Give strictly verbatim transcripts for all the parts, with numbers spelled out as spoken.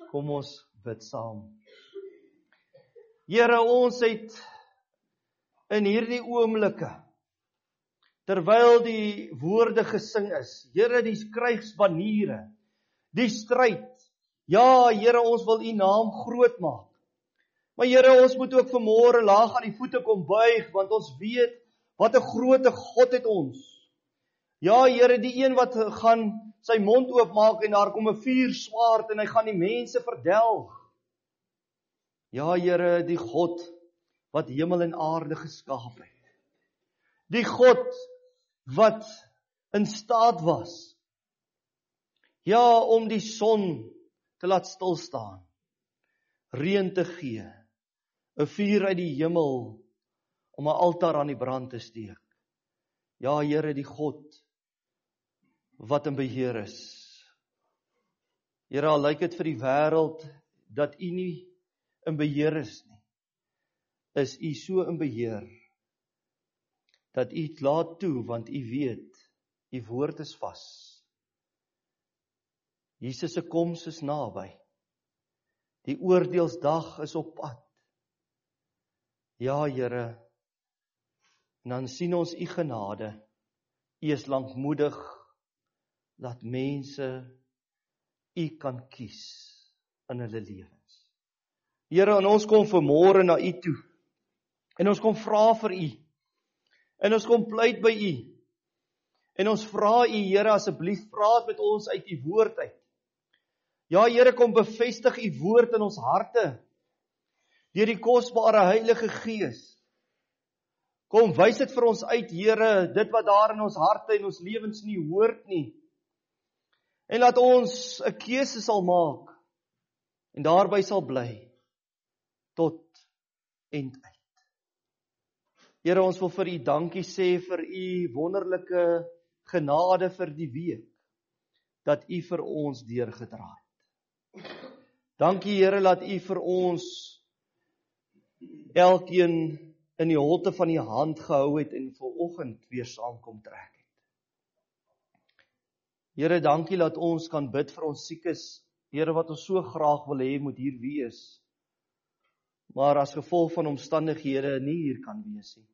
Kom ons bid saam. Here, ons het in hierdie oomblikke, terwyl die woorde gesing is, Here, die krygsbaniere, die stryd, ja, Here, ons wil U naam groot maak. Maar Here, ons moet ook vanmôre laag aan die voete kom buig, want ons weet, wat 'n groote God het ons. Ja, Here, die een wat gaan sy mond oopmaak en daar kom 'n vuurswaard en hy gaan die mense verdelg. Ja, Here, die God wat hemel en aarde geskaap het. Die God wat in staat was, ja, om die son te laat stilstaan, reën te gee, 'n vuur uit die hemel om 'n altaar aan die brand te steek. Ja, Here, die God wat in beheer is. Here, al lyk dit vir die wêreld dat U nie in beheer is nie, is U so in beheer dat U het laat toe, want U weet, U woord is vas. Jesus se koms is naby. Die oordeelsdag is op pad. Ja, Here, en dan sien ons U genade. U is lankmoedig, dat mense U kan kies in hulle lewens. Here, en ons kom vanmôre na U toe, en ons kom vra vir U, en ons kom pleit by U, en ons vra U, Here, asseblief praat met ons uit U woord uit. Ja, Here, kom bevestig U woord in ons harte, deur die kosbare Heilige Gees. Kom wys dit vir ons uit, Here, dit wat daar in ons harte en ons lewens nie hoort nie. En laat ons 'n keuse sal maak, en daarby sal bly, tot end uit. Here, ons wil vir U dankie sê vir U wonderlike genade vir die week, dat U vir ons deurgedra het. Dankie, Here, dat U vir ons elkeen in die holte van die hand gehou het en vanoggend weer saamkom trek het. Here, dankie dat ons kan bid vir ons siekes, Here, wat ons so graag wil hê moet hier wees, maar as gevolg van omstandighede nie hier kan wees nie.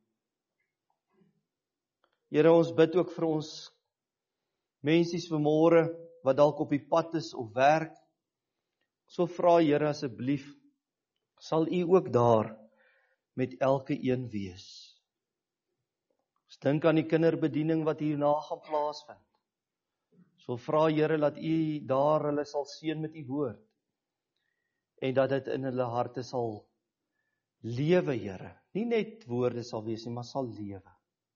Here, ons bid ook vir ons mensies vanmôre wat dalk op die pad is of werk. So vra, Here, asseblief, sal U ook daar met elke een wees. Ons dink aan die kinderbediening wat hierna gaan plaasvind. So vra, Here, dat U daar hulle sal seën met U woord, en dat dit in hulle harte sal lewe, Here. Nie net woorde sal wees nie, maar sal lewe.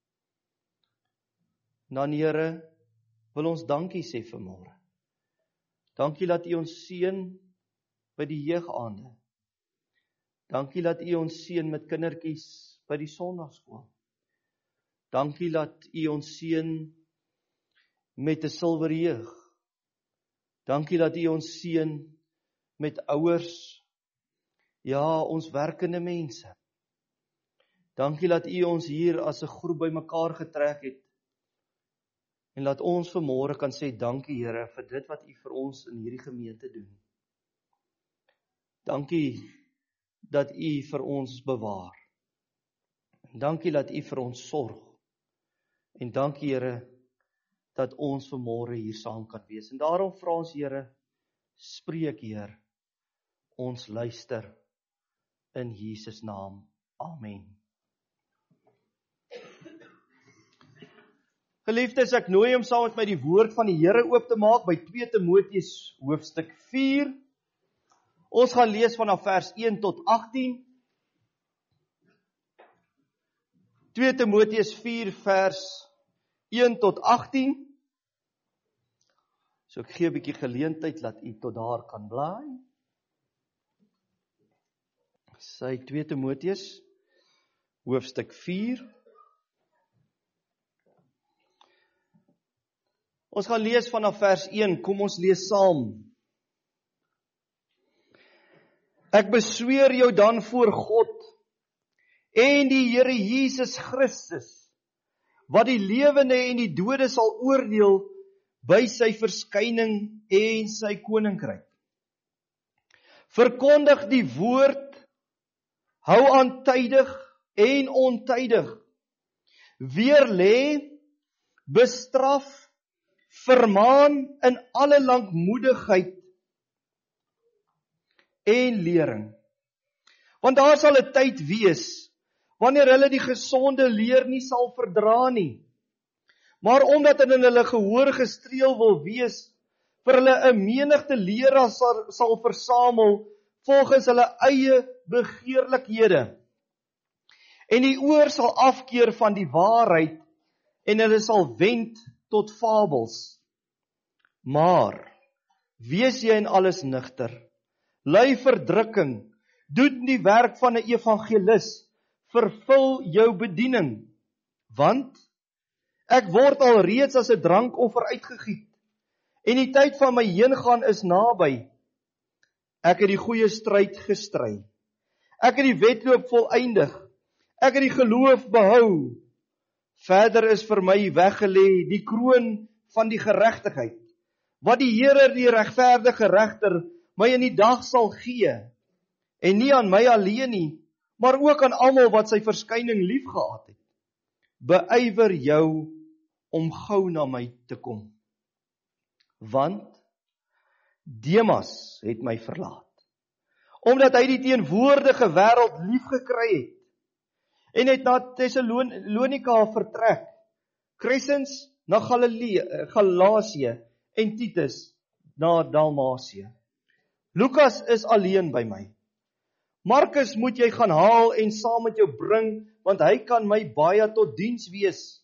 Dan, Here, wil ons dankie sê vanmôre. Dankie dat U ons seën by die jeugaande. Dankie dat U ons seën met kindertjies by die sonnaarskool. Dankie dat U ons seën met 'n silwerjeug. Dankie dat U ons seën met ouers, ja, ons werkende mense. Dankie dat U ons hier as 'n groep bymekaar getrek het, en laat ons vanmôre kan sê, dankie, Here, vir dit wat U vir ons in hierdie gemeente doen. Dankie dat U vir ons bewaar. En dankie dat U vir ons sorg. En dankie, Here, dat ons vanmôre hier saam kan wees. En daarom vra ons, Here, spreek, Heer, ons luister in Jesus naam. Amen. Geliefdes, ek nooi om saam met my die woord van die Here oop te maak by twee Timoteus hoofstuk vier. Ons gaan lees vanaf vers een tot agttien. twee Timoteus vier vers een tot agttien. So ek gee 'n bietjie geleentheid dat u tot daar kan blaai. Sy twee Timoteus hoofstuk vier. Ons gaan lees vanaf vers een, kom ons lees saam. Ek besweer jou dan voor God en die Here Jesus Christus, wat die lewende en die dode sal oordeel by sy verskyning en sy koninkryk. verkondig die woord, hou aan tydig en ontydig, weerlê, bestraf, vermaan in alle lankmoedigheid en lering. Want daar sal 'n tyd wees, wanneer hulle die gesonde leer nie sal verdra nie, maar omdat hulle in hulle gehoor gestreel wil wees, vir hulle 'n menigte leraars sal, sal versamel, volgens hulle eie begeerlikhede. En die oor sal afkeer van die waarheid, en hulle sal wend tot fabels. Maar, wees jy in alles nigter, ly verdrukking, doen die werk van 'n evangelis, vervul jou bediening, want ek word al reeds as 'n drankoffer uitgegiet, en die tyd van my heengaan is naby. Ek het die goeie stryd gestry, ek het die wedloop volëindig, ek het die geloof behou. Verder is vir my weggelê die kroon van die geregtigheid, wat die Here die regverdige regter my in die dag sal gee, en nie aan my alleen nie, maar ook aan almal wat sy verskyning liefgehad het. Beywer jou om gou na my te kom, want Demas het my verlaat, omdat hy die teenwoordige wêreld lief gekry het, en het na Thessalonika vertrek, Crescens na Galilea, Galasië, en Titus na Dalmasie. Lukas is alleen by my. Markus moet jy gaan haal en saam met jou bring, want hy kan my baie tot diens wees.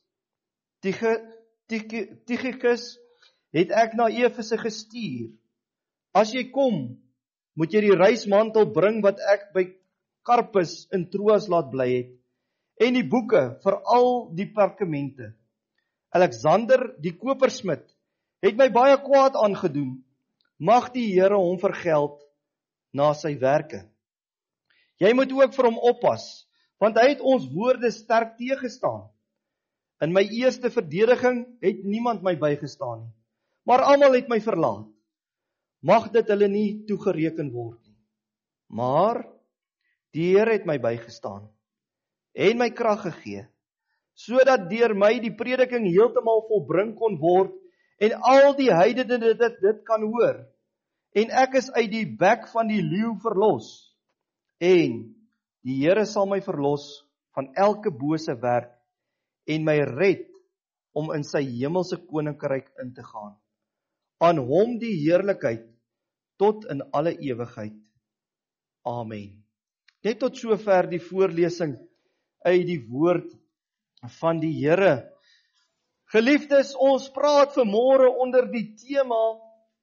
Tychicus het ek na Efese gestuur. As jy kom, moet jy die reismantel bring wat ek by Karpus in Troas laat bly het, en die boeke vir al die perkamente. Alexander, die kopersmid, het my baie kwaad aangedoen. Mag die Here hom vergeld na sy werke. Jy moet ook vir hom oppas, want hy het ons woorde sterk teëgestaan. In my eerste verdediging het niemand my bygestaan nie, maar almal het my verlaat. Mag dit hulle nie toegereken word nie. Maar die Here het my bygestaan en my krag gegee, sodat deur my die prediking heeltemal volbring kon word en al die heidene dit, dit, dit kan hoor. En ek is uit die bek van die leeu verlos. En die Here sal my verlos van elke bose werk en my red om in sy hemelse koninkryk in te gaan. Aan hom die heerlikheid tot in alle ewigheid. Amen. Net tot sover die voorlesing uit die woord van die Here. Geliefdes, ons praat vanmôre onder die tema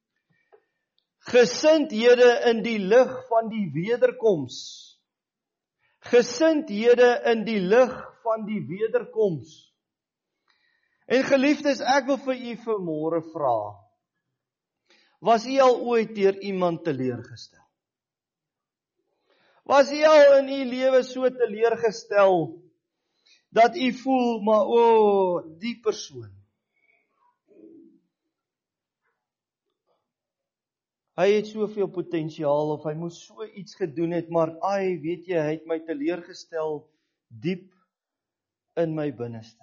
gesindhede in die lig van die wederkoms. Gesindhede in die lig van die wederkoms. En geliefdes, ek wil vir u vanmôre vra, was u al ooit deur iemand teleurgestel? Was u al in u lewe so teleurgestel, dat u voel, maar o, oh, die persoon, hy het soveel potensiaal, of hy moes so iets gedoen het, maar ai, weet jy, hy het my teleurgestel, diep in my binneste.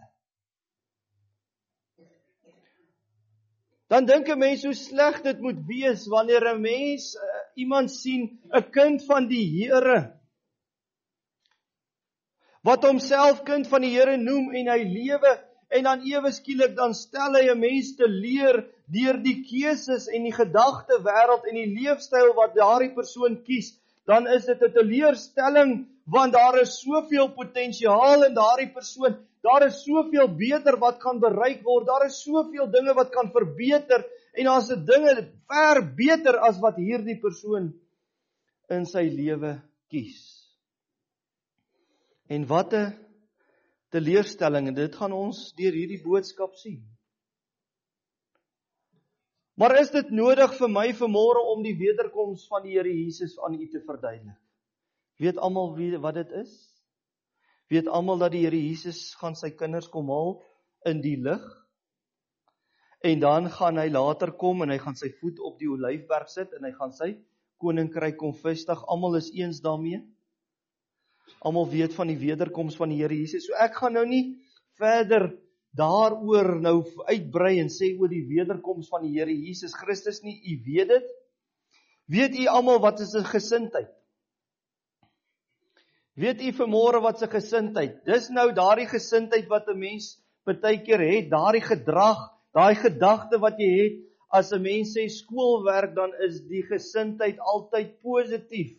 Dan dink 'n mens hoe sleg dit moet wees, wanneer 'n mens, uh, iemand sien, 'n kind van die Here, wat homself kind van die Here noem, en hy lewe, en dan ewe skielik, dan stel hy 'n mens te leer, deur die keuses en die gedagte wêreld, en die leefstyl wat daardie persoon kies, dan is dit 'n teleurstelling, want daar is soveel potensiaal in daardie persoon, daar is soveel beter wat kan bereik word, daar is soveel dinge wat kan verbeter, en daar is dinge ver beter as wat hierdie persoon in sy lewe kies. En wat 'n teleurstelling, en dit gaan ons deur hierdie boodskap sien. Maar is dit nodig vir my vanmôre om die wederkoms van die Here Jesus aan u te verduidelik? Weet almal wie wat dit is? Weet almal dat die Here Jesus gaan sy kinders kom haal in die lig? En dan gaan hy later kom en hy gaan sy voet op die Olyfberg sit en hy gaan sy koninkryk kom vestig. Almal is eens daarmee. Almal weet van die wederkoms van die Here Jesus. So ek gaan nou nie verder daaroor nou uitbrei en sê oor die wederkoms van die Here Jesus Christus nie. U weet dit. Weet u almal wat is 'n gesindheid? Weet u vanmôre wat is 'n gesindheid? Dis nou daardie gesindheid wat 'n mens baie keer het, daardie gedrag, daai gedagte wat jy het, as 'n mens sê skoolwerk, dan is die gesindheid altyd positief.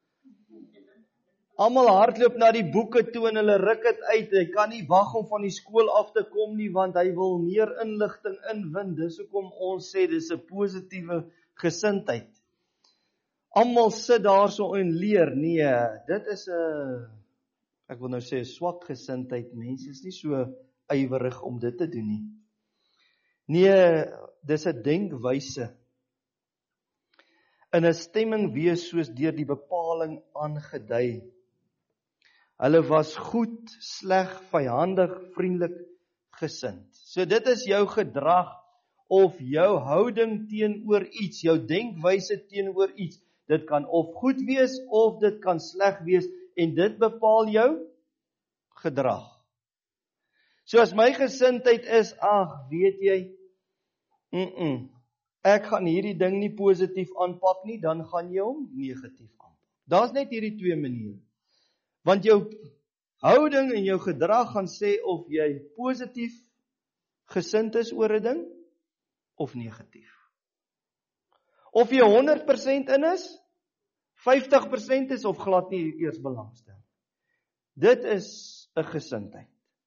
Almal hardloop na die boeke toe en hulle ruk dit uit. Hy kan nie wag om van die skool af te kom nie, want hy wil meer inligting inwin. Dis hoekom ons sê dis 'n positiewe gesindheid. Almal sit daarso en leer. Nee, dit is 'n ek wil nou sê 'n swak gesindheid. Mense is nie so ywerig om dit te doen nie. Nee, dis 'n denkwyse. In 'n stemming wees soos deur die bepaling aangedui. Hulle was goed, sleg, vyandig, vriendelik, gesind. So dit is jou gedrag of jou houding teenoor iets, jou denkwyse teenoor iets. Dit kan of goed wees of dit kan sleg wees en dit bepaal jou gedrag. So as my gesindheid is, ag, weet jy, mm -mm, ek gaan hierdie ding nie positief aanpak nie, dan gaan jy hom negatief aanpak. Daar's net hierdie twee maniere. Want jou houding en jou gedrag gaan sê of jy positief gesind is oor 'n ding of negatief. Of jy honderd persent in is, vyftig persent is of glad nie eers belangstel. Dit is 'n gesindheid.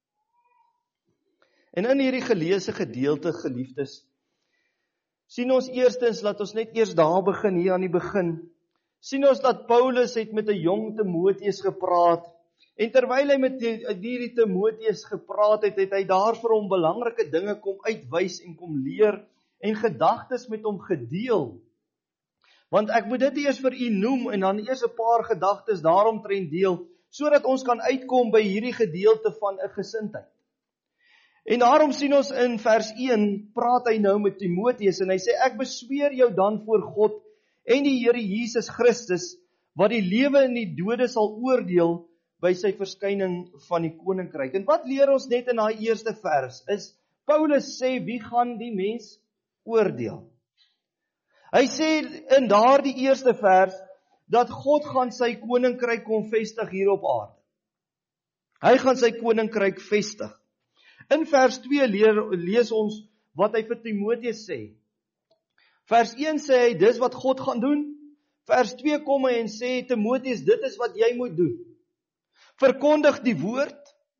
En in hierdie geleesde gedeelte, geliefdes, sien ons eerstens, laat ons net eers daar begin, hier aan die begin, sien ons dat Paulus het met 'n jong Timoteus gepraat, en terwyl hy met hierdie Timoteus gepraat het, het hy daar vir hom belangrike dinge kom uitwys en kom leer, en gedagtes met hom gedeel. Want ek moet dit eers vir u noem, en dan eers 'n paar gedagtes daaromtrent deel, sodat ons kan uitkom by hierdie gedeelte van 'n gesindheid. En daarom sien ons in vers een, praat hy nou met Timoteus, en hy sê, ek besweer jou dan voor God, en die Here Jesus Christus, wat die lewe en die dode sal oordeel, by sy verskyning van die koninkryk. En wat leer ons net in daai eerste vers, is, Paulus sê, wie gaan die mens oordeel? Hy sê in daardie eerste vers, dat God gaan sy koninkryk kom vestig hier op aarde. Hy gaan sy koninkryk vestig. In vers twee leer, lees ons wat hy vir Timoteus sê. Vers een sê hy, dis wat God gaan doen. Vers twee kom hy en sê, Timoteus, dit is wat jy moet doen. Verkondig die woord,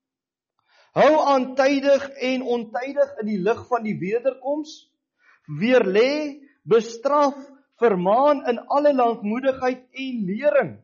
hou aan tydig en ontydig in die lig van die wederkoms, weerlê, bestraf, vermaan in alle lankmoedigheid en lering.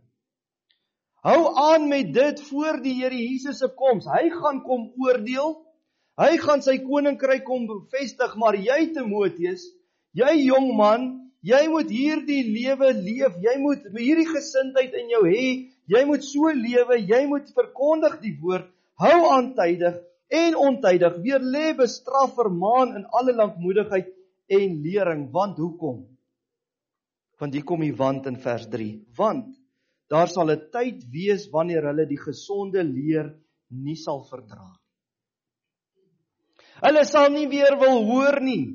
Hou aan met dit voor die Here Jesus se koms. Hy gaan kom oordeel, hy gaan sy koninkryk kom bevestig, maar jy Timoteus, jy jong man, jy moet hierdie lewe leef, jy moet hierdie gesindheid in jou hê, jy moet so lewe, jy moet verkondig die woord, hou aan tydig en ontydig, weerlê, bestraf, vermaan in alle lankmoedigheid en lering. Want hoekom? Want hier kom die want in vers drie. Want daar sal 'n tyd wees wanneer hulle die gesonde leer nie sal verdra. Hulle sal nie weer wil hoor nie.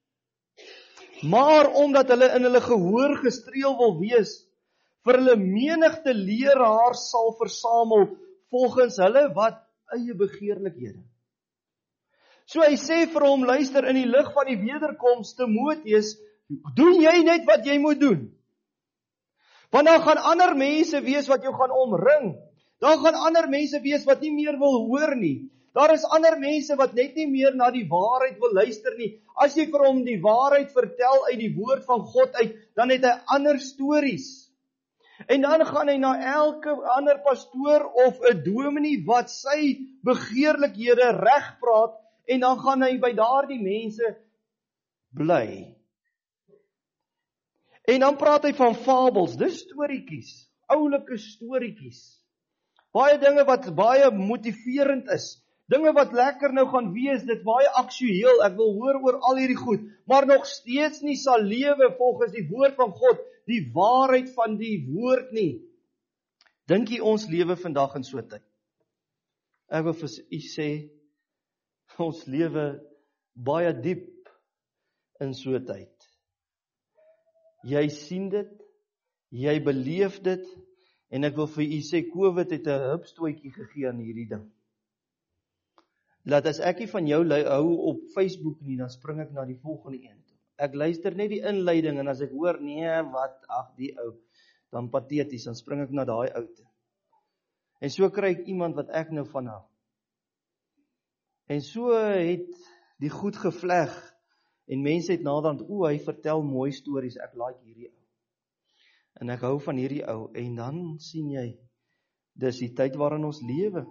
Maar omdat hulle in hulle gehoor gestreel wil wees, vir hulle menigte leraars sal versamel volgens hulle wat eie begeerlikhede. So hy sê vir hom, luister, in die lig van die wederkoms, Timoteus, doen jy net wat jy moet doen. Want dan gaan ander mense wees wat jou gaan omring. Dan gaan ander mense wees wat nie meer wil hoor nie. Daar is ander mense wat net nie meer na die waarheid wil luister nie. As jy vir hom die waarheid vertel uit die woord van God uit, dan het hy ander stories. En dan gaan hy na elke ander pastoor of 'n dominee wat sy begeerlikhede regpraat, en dan gaan hy by daardie mense bly. En dan praat hy van fabels, dis storieetjies, oulike storieetjies. Baie dinge wat baie motiverend is, dinge wat lekker nou gaan wees, dit baie aktueel, ek wil hoor oor al hierdie goed, maar nog steeds nie sal lewe volgens die woord van God, die waarheid van die woord nie. Dink jy ons lewe vandag in so 'n tyd? Ek wil vir u sê, ons lewe baie diep in so 'n tyd. Jy sien dit, jy beleef dit, en ek wil vir u sê, COVID het 'n hupstootjie gegee aan hierdie ding. Laat as ek nie van jou hou op Facebook nie, dan spring ek na die volgende een toe. Ek luister net die inleiding, en as ek hoor, nee, wat, ag die ou, dan pateties, dan spring ek na daai ou toe. En so kry ek iemand wat ek nou van hou. En so het die goed gevleg, en mense het naderhand, o, hy vertel mooi stories, ek like hierdie ou. En ek hou van hierdie ou, en dan sien jy, dis die tyd waarin ons lewe.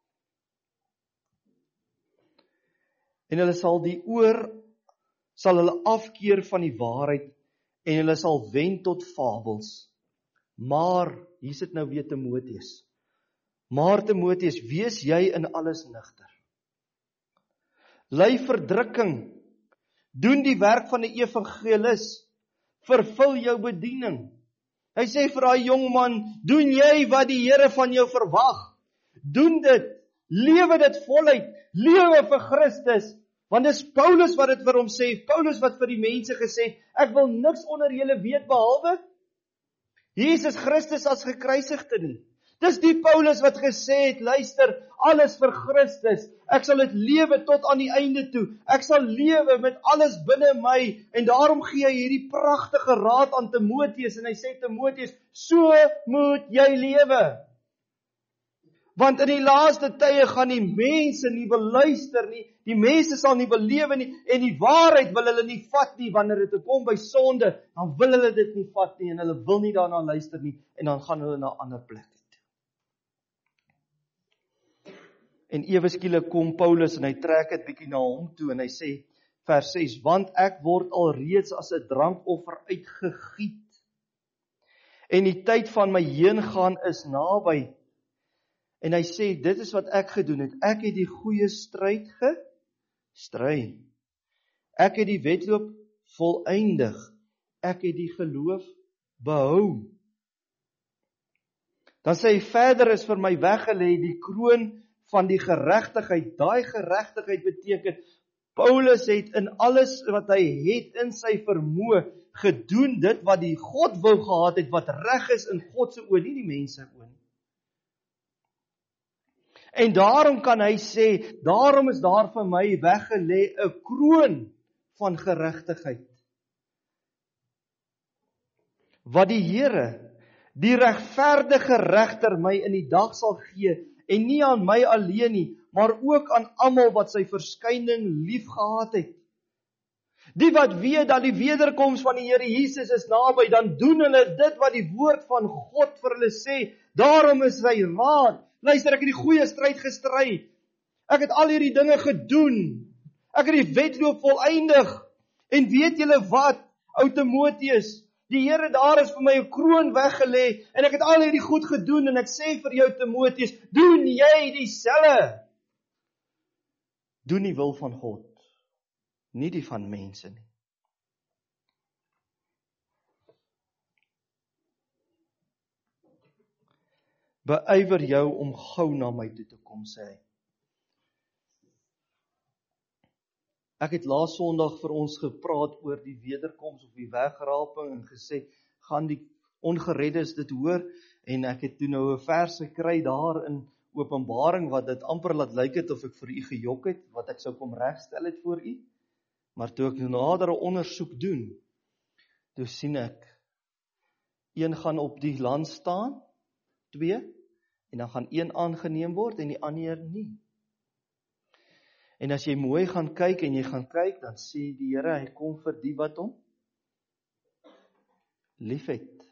En hulle sal die oor, sal hulle afkeer van die waarheid, en hulle sal wen tot fabels. Maar, hier sit nou weer Timoteus. Maar Timoteus, wees jy in alles nigter. Ly verdrukking, doen die werk van 'n evangelis, vervul jou bediening. Hy sê vir daai jong man, doen jy wat die Here van jou verwag. Doen dit, lewe dit voluit, lewe vir Christus. Want dis Paulus wat dit vir hom sê, Paulus wat vir die mense gesê het, ek wil niks onder julle weet behalwe Jesus Christus as gekruisigde nie. Dis die Paulus wat gesê het, luister, alles vir Christus, ek sal dit lewe tot aan die einde toe, ek sal lewe met alles binne my, en daarom gee hy hierdie pragtige raad aan Timoteus, en hy sê, Timoteus, so moet jy lewe. Want in die laaste tye gaan die mense nie beluister nie, die mense sal nie belewe nie, en die waarheid wil hulle nie vat nie, wanneer dit kom by sonde, dan wil hulle dit nie vat nie, en hulle wil nie daarna luister nie, en dan gaan hulle na ander plekke. En ewe skielik kom Paulus en hy trek dit bietjie na hom toe en hy sê, vers ses, want ek word alreeds as 'n drankoffer uitgegiet. En die tyd van my heengaan is naby. En hy sê, dit is wat ek gedoen het. Ek het die goeie stryd gestry. Ek het die wedloop volëindig. Ek het die geloof behou. Dan sê hy, verder is vir my weggelê die kroon van die geregtigheid. Daai geregtigheid beteken, Paulus het in alles wat hy het in sy vermoë gedoen dit wat die God wou gehad het, wat reg is in God se oë, nie die mense oë nie. En daarom kan hy sê, daarom is daar vir my weggelê 'n kroon van geregtigheid. Wat die Here, die regverdige regter my in die dag sal gee, en nie aan my alleen nie, maar ook aan almal wat sy verskyning lief gehad het. Die wat weet dat die wederkoms van die Here Jesus is naby, dan doen hulle dit wat die woord van God vir hulle sê. Daarom is sy raad. Luister, ek het die goeie stryd gestry. Ek het al hierdie dinge gedoen. Ek het die wedloop volëindig. En weet julle wat, ou Timoteus, die Here daar is vir my 'n kroon weggelê, en ek het al hierdie goed gedoen, en ek sê vir jou Timoteus, doen jy dieselfde. Doen die wil van God, nie die van mense nie. Beywer jou om gou na my toe te kom, sê hy. Ek het laas Sondag vir ons gepraat oor die wederkoms of die wegraping en gesê, gaan die ongereddes dit hoor, en ek het toe nou 'n vers gekry daar in Openbaring, wat dit amper laat lyk het of ek vir u gejok het, wat ek sou kom regstel het vir u, maar toe ek nadere ondersoek doen, toe sien ek, een gaan op die land staan, twee, en dan gaan een aangeneem word en die ander nie. En as jy mooi gaan kyk en jy gaan kyk, dan sê die Here, hy kom vir die wat hom liefhet.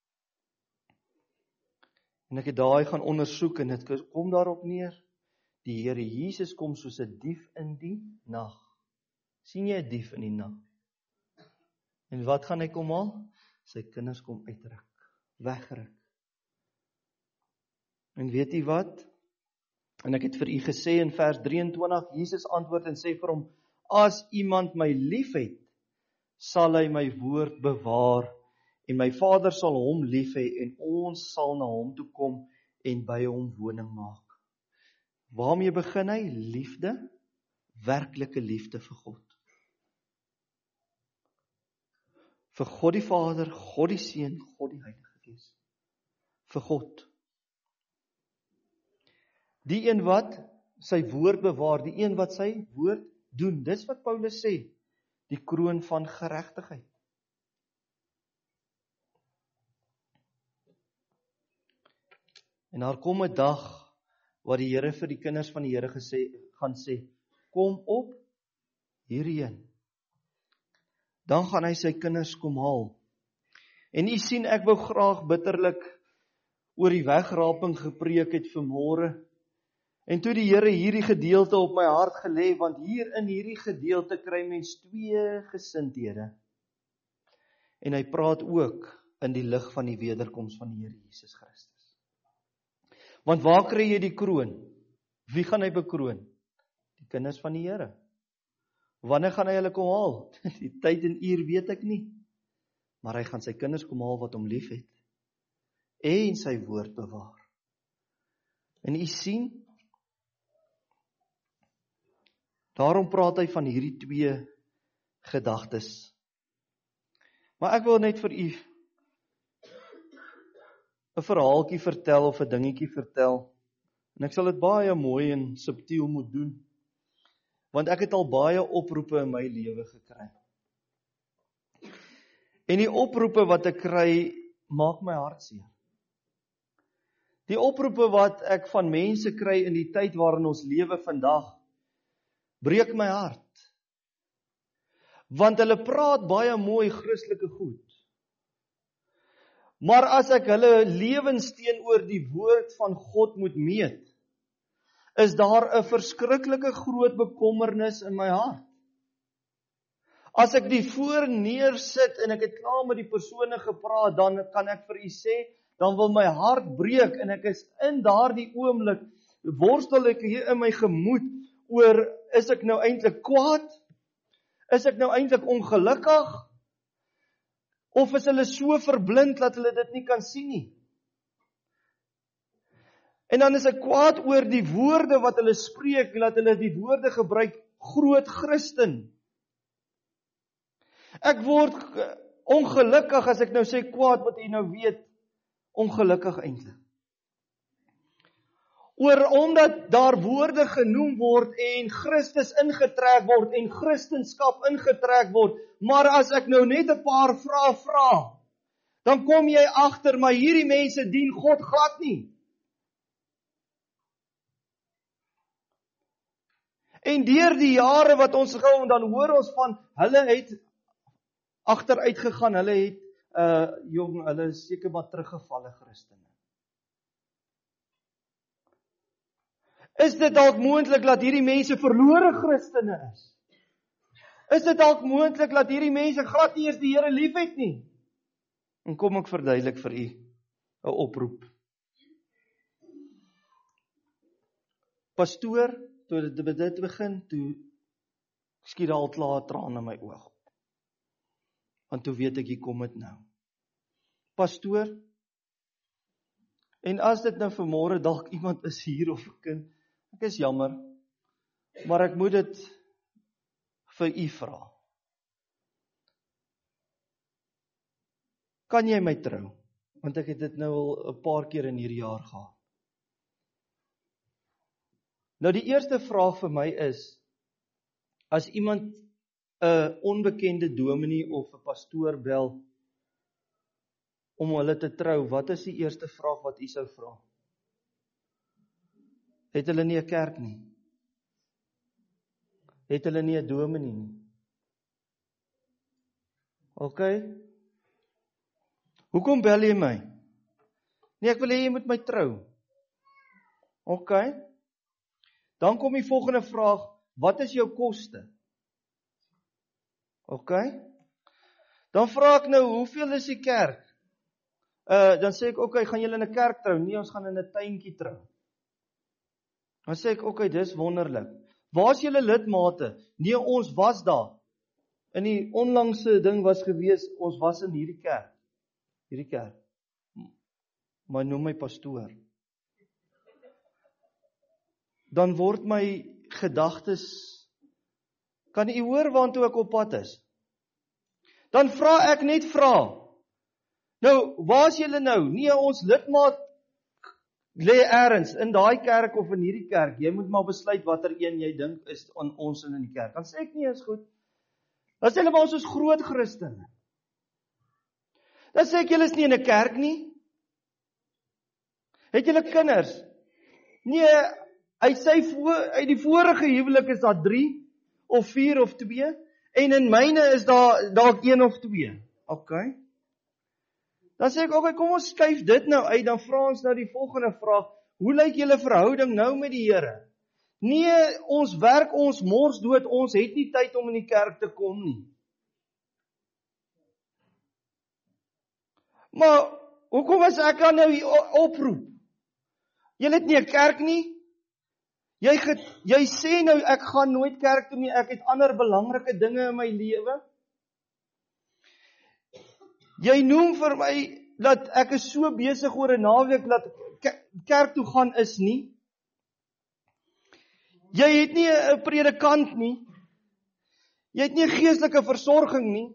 En ek het daai gaan ondersoek en dit kom daarop neer, die Here Jesus kom soos 'n dief in die nag. Sien jy 'n dief in die nag? En wat gaan hy kom haal? Sy kinders kom uitruk, wegruk. En weet jy wat? En ek het vir u gesê in vers drieëntwintig, Jesus antwoord en sê vir hom, as iemand my liefhet, sal hy my woord bewaar, en my Vader sal hom lief hê, en ons sal na hom toe kom en by hom woning maak. Waarmee begin hy? Liefde, werklike liefde vir God. Vir God die Vader, God die Seun, God die Heilige Gees. Vir God. Die een wat sy woord bewaar, die een wat sy woord doen. Dis wat Paulus sê, die kroon van geregtigheid. En daar kom 'n dag wat die Here vir die kinders van die Here gesê, gaan sê, kom op hierheen. Dan gaan hy sy kinders kom haal. En u sien, ek wou graag bitterlik oor die wegraping gepreek het vanmôre. En toe die Here hierdie gedeelte op my hart gelê, want hier in hierdie gedeelte kry mens twee gesindhede. En hy praat ook in die lig van die wederkoms van die Here Jesus Christus. Want waar kry jy die kroon? Wie gaan hy bekroon? Die kinders van die Here. Wanneer gaan hy hulle kom haal? Die tyd en uur weet ek nie. Maar hy gaan sy kinders kom haal wat hom lief het. En sy woord bewaar. En u sien, daarom praat hy van hierdie twee gedagtes. Maar ek wil net vir u 'n verhaaltjie vertel of 'n dingetjie vertel. En ek sal dit baie mooi en subtiel moet doen. Want ek het al baie oproepe in my lewe gekry. En die oproepe wat ek kry, maak my hart seer. Die oproepe wat ek van mense kry in die tyd waarin ons lewe vandag, breek my hart. Want hulle praat baie mooi Christelike goed. Maar as ek hulle lewens teenoor die woord van God moet meet, is daar 'n verskriklike groot bekommernis in my hart. As ek die voor neersit en ek het klaar met die persone gepraat, dan kan ek vir u sê, dan wil my hart breek en ek is in daardie oomblik, worstel ek hier in my gemoed oor, is ek nou eintlik kwaad? Is ek nou eintlik ongelukkig? Of is hulle so verblind dat hulle dit nie kan sien nie? En dan is ek kwaad oor die woorde wat hulle spreek, dat hulle die woorde gebruik, groot Christen. Ek word ongelukkig as ek nou sê kwaad, wat jy nou weet, ongelukkig eintlik. Oor omdat daar woorde genoem word en Christus ingetrek word en Christenskap ingetrek word, maar as ek nou net 'n paar vrae vra, dan kom jy agter, maar hierdie mense dien God glad nie. En deur die jare wat ons gou, dan hoor ons van, hulle het agteruit gegaan, hulle het, uh, jong, hulle is seker maar teruggevalle Christene. Is dit dalk moontlik dat hierdie mense verlore Christene is? Is dit dalk moontlik dat hierdie mense glad nie eers die Here liefhet nie? En kom ek verduidelik vir u 'n oproep. Pastoor, toe dit, dit begin, toe skiet al klaar traan in my oog op. Want toe weet ek, hier kom dit nou. Pastoor, en as dit nou vanmôre dalk iemand is hier of 'n kind, ek is jammer, maar ek moet dit vir u vra. Kan jy my trou? Want ek het dit nou al 'n paar keer in hierdie jaar gehad. Nou die eerste vraag vir my is, as iemand 'n onbekende dominee of 'n pastoor bel om hulle te trou, wat is die eerste vraag wat u sou vra? Het hulle nie 'n kerk nie? Het hulle nie 'n dominee nie? OK? Hoekom bel jy my? Nee, ek wil hê jy moet my trou. OK? Dan kom die volgende vraag, wat is jou koste? OK? Dan vra ek nou, hoeveel is die kerk? Uh, dan sê ek, OK, gaan julle in 'n kerk trou? Nee, ons gaan in 'n tuintjie trou. Dan sê ek, OK, dis wonderlik. Waar is julle lidmate? Nee, ons was daar. In die onlangse ding was gewees, ons was in hierdie kerk. hierdie kerk, maar noem my pastoor. Dan word my gedagtes, kan u hoor waantoe ek op pad is? Dan vra ek net vra. Nou, waar is julle nou? Nee, ons lidmaat lê ergens in daai kerk of in hierdie kerk. Jy moet maar besluit watter een jy dink is aan ons in die kerk. Dan sê ek nie, is goed. Dan sê hulle maar ons is groot Christene. Dan sê ek, julle is nie in 'n kerk nie. Het julle kinders? Nee, uit sy uit die vorige huwelik is daar drie of vier of twee en in myne is daar dalk een of twee. OK. Dan sê ek, OK, kom ons skuif dit nou uit, dan vra ons nou die volgende vraag, hoe lyk julle verhouding nou met die Here? Nee, ons werk ons mors dood, ons het nie tyd om in die kerk te kom nie. Maar, hoekom as ek dan nou hier oproep? Julle het nie 'n kerk nie? Jy, get, jy sê nou, ek gaan nooit kerk toe nie, ek het ander belangrike dinge in my lewe. Jy noem vir my, dat ek is so besig oor 'n naweek, dat kerk toe gaan is nie. Jy het nie 'n predikant nie. Jy het nie 'n geestelike versorging nie.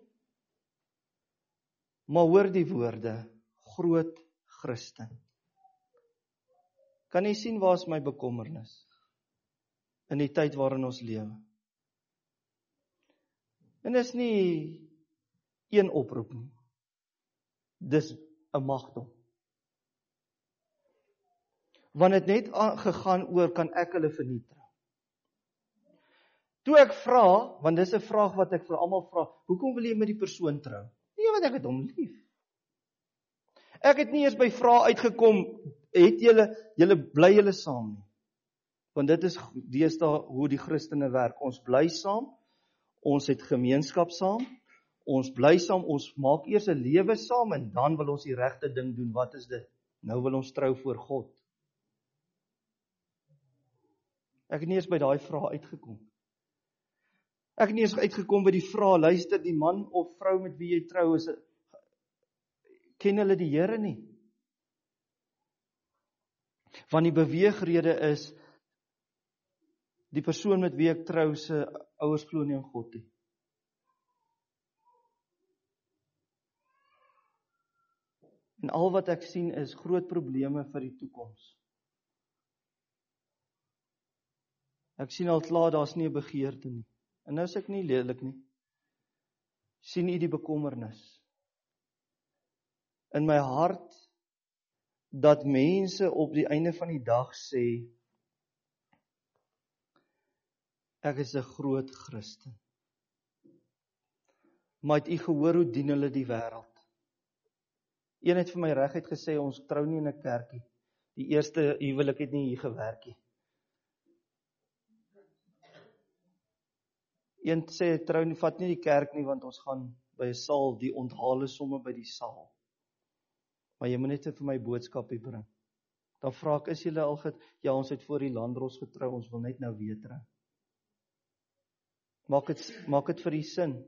Maar hoor die woorde, groot Christen. Kan jy sien waar is my bekommernis? In die tyd waarin ons lewe. En dis nie een oproep nie. Dis 'n magdom. Want het net gegaan oor, kan ek hulle vernietig? Toe ek vra, want dis 'n vraag wat ek vir almal vra, hoekom wil jy met die persoon trou? Nee, want ek het hom lief. Ek het nie eers by vrae uitgekom, het julle, julle bly julle saam nie. Want dit is deesdae hoe die Christene werk. Ons bly saam, ons het gemeenskap saam, ons bly saam, ons maak eers 'n lewe saam en dan wil ons die regte ding doen. Wat is dit? Nou wil ons trou voor God. Ek het nie eers by daai vraag uitgekom. Ek het nie eers uitgekom by die vraag, luister, die man of vrou met wie jy trou, is, ken hulle die Here nie? Want die beweegrede is, die persoon met wie ek trou, se ouers glo nie in God nie. En al wat ek sien is groot probleme vir die toekoms. Ek sien al klaar, daar's nie 'n begeerte nie. En nou is ek nie lelik nie. Sien u die bekommernis in my hart, dat mense op die einde van die dag sê, ek is 'n groot Christen. Maar het u gehoor hoe dien hulle die wêreld? Een het vir my reguit gesê, ons trou nie in 'n kerkie. Die eerste huwelik het nie hier gewerk nie. Een sê, trou nie, vat nie die kerk nie, want ons gaan by 'n saal, die onthale somme by die saal. Maar jy moet net vir my boodskapie bring. Dan vra ek, is julle al get, ja, ons het voor die landros getrou, ons wil net nou weer trou. Maak het, maak het vir die sin.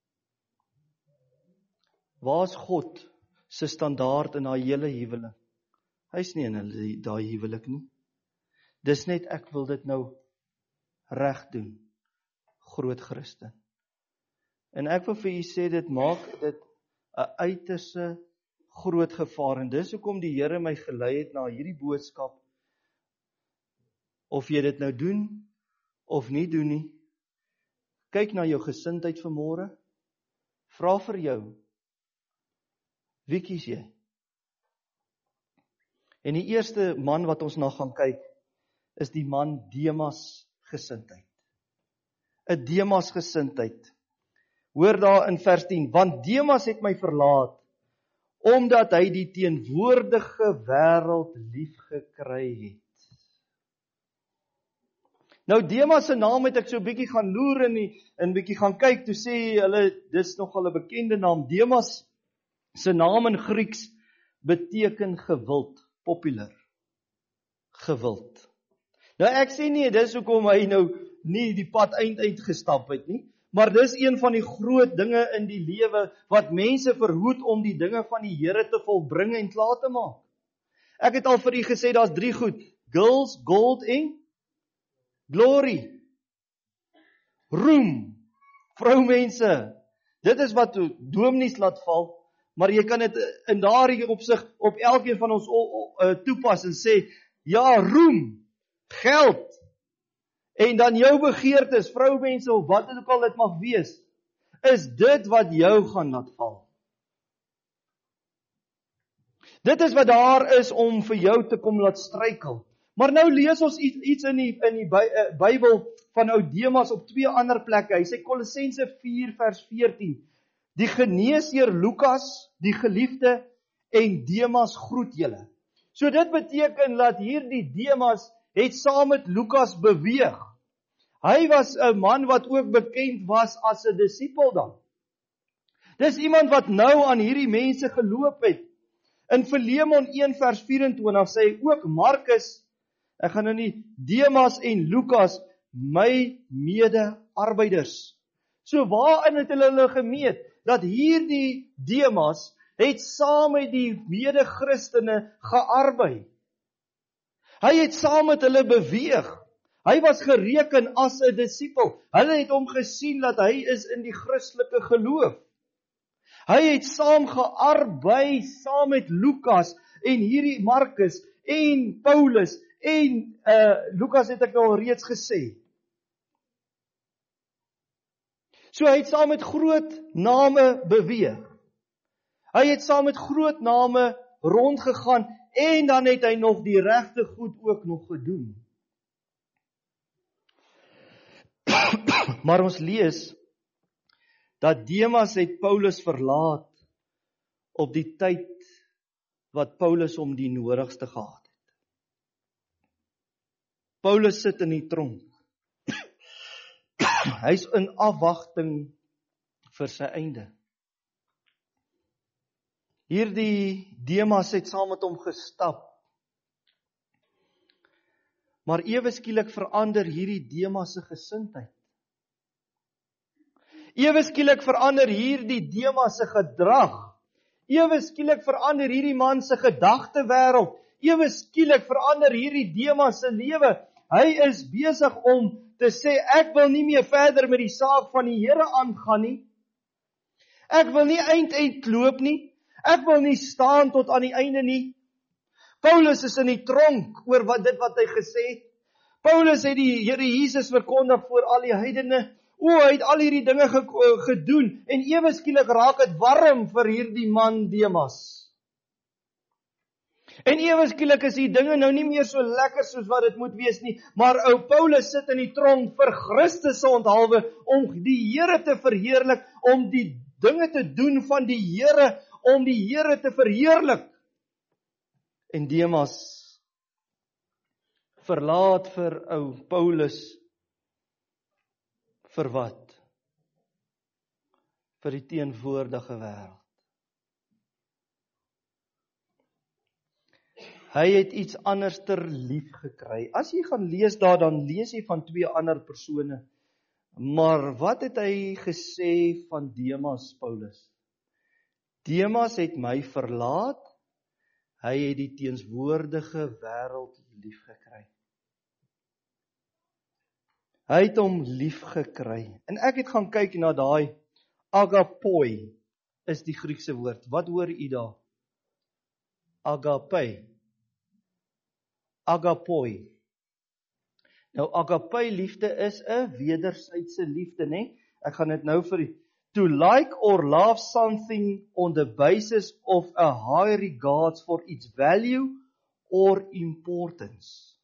Waar is God se standaard in daai hele huwelik? Hy's nie in hulle daai huwelik nie. Dis net, ek wil dit nou reg doen. Groot Christen. En ek wil vir u sê, dit maak dit 'n uiterse groot gevaar, en dis hoekom die Here my gelei het na hierdie boodskap, of jy dit nou doen, of nie doen nie, kyk na jou gesindheid vanmôre, vra vir jou, wie kies jy? En die eerste man wat ons na gaan kyk, is die man Demas gesindheid. 'n Demas gesindheid. Hoor daar in vers tien, want Demas het my verlaat, omdat hy die teenwoordige wêreld lief gekry het. Nou Demas se naam het ek so 'n bietjie gaan loer in die, en bietjie gaan kyk, toe sê hulle, dis nogal 'n bekende naam. Demas se naam in Grieks beteken gewild, popular. Gewild. Nou ek sê nie, dis hoekom hy nou nie die pad eind uit gestap het nie, Maar dis een van die groot dinge in die lewe, wat mense verhoed om die dinge van die Here te volbring en klaar te maak. Ek het al vir u gesê, daar's drie goed. Girls, gold en glory. Roem. Vroumense. Dit is wat dominees laat val, maar jy kan dit in daardie opsig op elkeen van ons toepas en sê, ja, roem, geld, en dan jou begeertes, vroumense, of wat ook al dit mag wees, is dit wat jou gaan laat val. Dit is wat daar is om vir jou te kom laat struikel. Maar nou lees ons iets in die, in die Bybel van ou Demas op twee ander plekke. Hy sê Kolossense vier vers veertien. Die geneesheer Lukas, die geliefde, en Demas groet julle. So dit beteken dat hierdie Demas het saam met Lukas beweeg. Hy was 'n man wat ook bekend was as 'n disipel dan. Dis iemand wat nou aan hierdie mense geloop het. In Filemon een vers vyf-en-twintig sê hy ook Markus, ek gaan nou nie, Demas en Lukas, my mede-arbeiders. So waarin het hulle hulle gemeet? Dat hierdie Demas het saam met die mede-Christene gearbei. Hy het saam met hulle beweeg. Hy was gereken as 'n disipel. Hulle het hom gesien dat hy is in die Christelike geloof. Hy het saam gearbei saam met Lukas en hierdie Markus en Paulus en uh, Lukas het ek al reeds gesê. So hy het saam met groot name beweeg. Hy het saam met groot name rondgegaan en dan het hy nog die regte goed ook nog gedoen. Maar ons lees dat Demas het Paulus verlaat op die tyd wat Paulus hom die nodigste gehad het. Paulus sit in die tronk. Hy is in afwagting vir sy einde. Hierdie Demas het saam met hom gestap. Maar ewe skielik verander hierdie Demas se gesindheid. Ewe skielik verander hierdie Demas se gedrag. Ewe skielik verander hierdie man se gedagtewêreld. Ewe skielik verander hierdie Demas se lewe. Hy is besig om te sê, ek wil nie meer verder met die saak van die Here aangaan nie. Ek wil nie eind-eind loop nie. Ek wil nie staan tot aan die einde nie. Paulus is in die tronk oor wat dit wat hy gesê het. Paulus het die Here Jesus verkondig voor al die heidene. O, hy het al hierdie dinge ge- gedoen en ewe skielik raak dit warm vir hierdie man Demas. En ewe skielik is die dinge nou nie meer so lekker soos wat dit moet wees nie, maar ou Paulus sit in die tronk vir Christus se onthalwe om die Here te verheerlik, om die dinge te doen van die Here, om die Here te verheerlik. En Demas verlaat vir ou Paulus vir wat? Vir die teenwoordige wêreld. Hy het iets anderster lief gekry. As jy gaan lees daar, dan lees jy van twee ander persone. Maar wat het hy gesê van Demas, Paulus? Demas het my verlaat, hy het die teenswoordige wêreld lief gekry. Hy het hom lief gekry. En ek het gaan kyk na daai agapoi, is die Griekse woord. Wat hoor u daar? Agape. Agapoi. Nou, agape liefde is 'n wederwysige liefde, né? Ek gaan dit nou vir u. To like or love something on the basis of a high regards for its value or importance.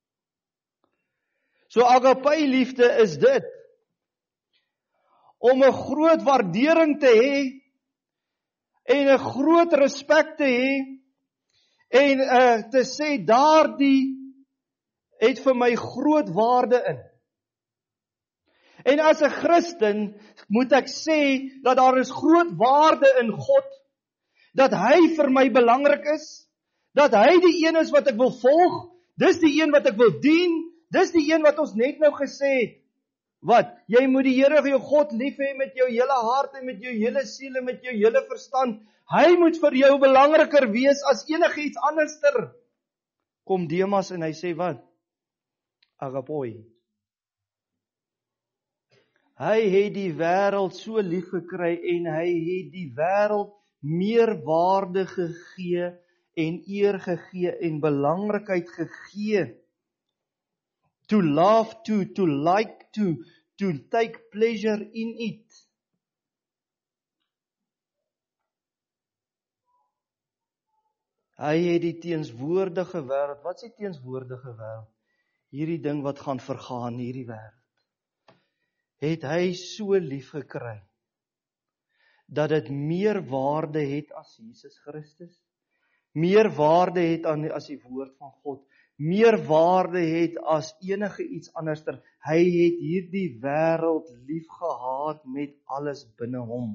So agape liefde is dit. Om 'n groot waardering te hê en 'n groot respek te hê en uh, te sê daardie het vir my groot waarde in. En as 'n Christen moet ek sê dat daar is groot waarde in God, dat hy vir my belangrik is, dat hy die een is wat ek wil volg, dis die een wat ek wil dien, dis die een wat ons net nou gesê het, Wat? Jy moet die Here jou God lief hê met jou hele hart en met jou hele siel en met jou hele verstand. Hy moet vir jou belangriker wees as enigiets anderster. Kom Demas en hy sê wat? Agapoi. Hy het die wêreld so lief gekry en hy het die wêreld meer waarde gegee en eer gegee en belangrikheid gegee. To love to, to like to, to take pleasure in it. Hy het die teenswoordige wêreld, wat is die teenswoordige wêreld? Hierdie ding wat gaan vergaan, hierdie wêreld. Het hy so lief gekry, dat dit meer waarde het as Jesus Christus, meer waarde het aan, as die woord van God, meer waarde het as enige iets anderster. Hy het hierdie wêreld lief gehad met alles binne hom.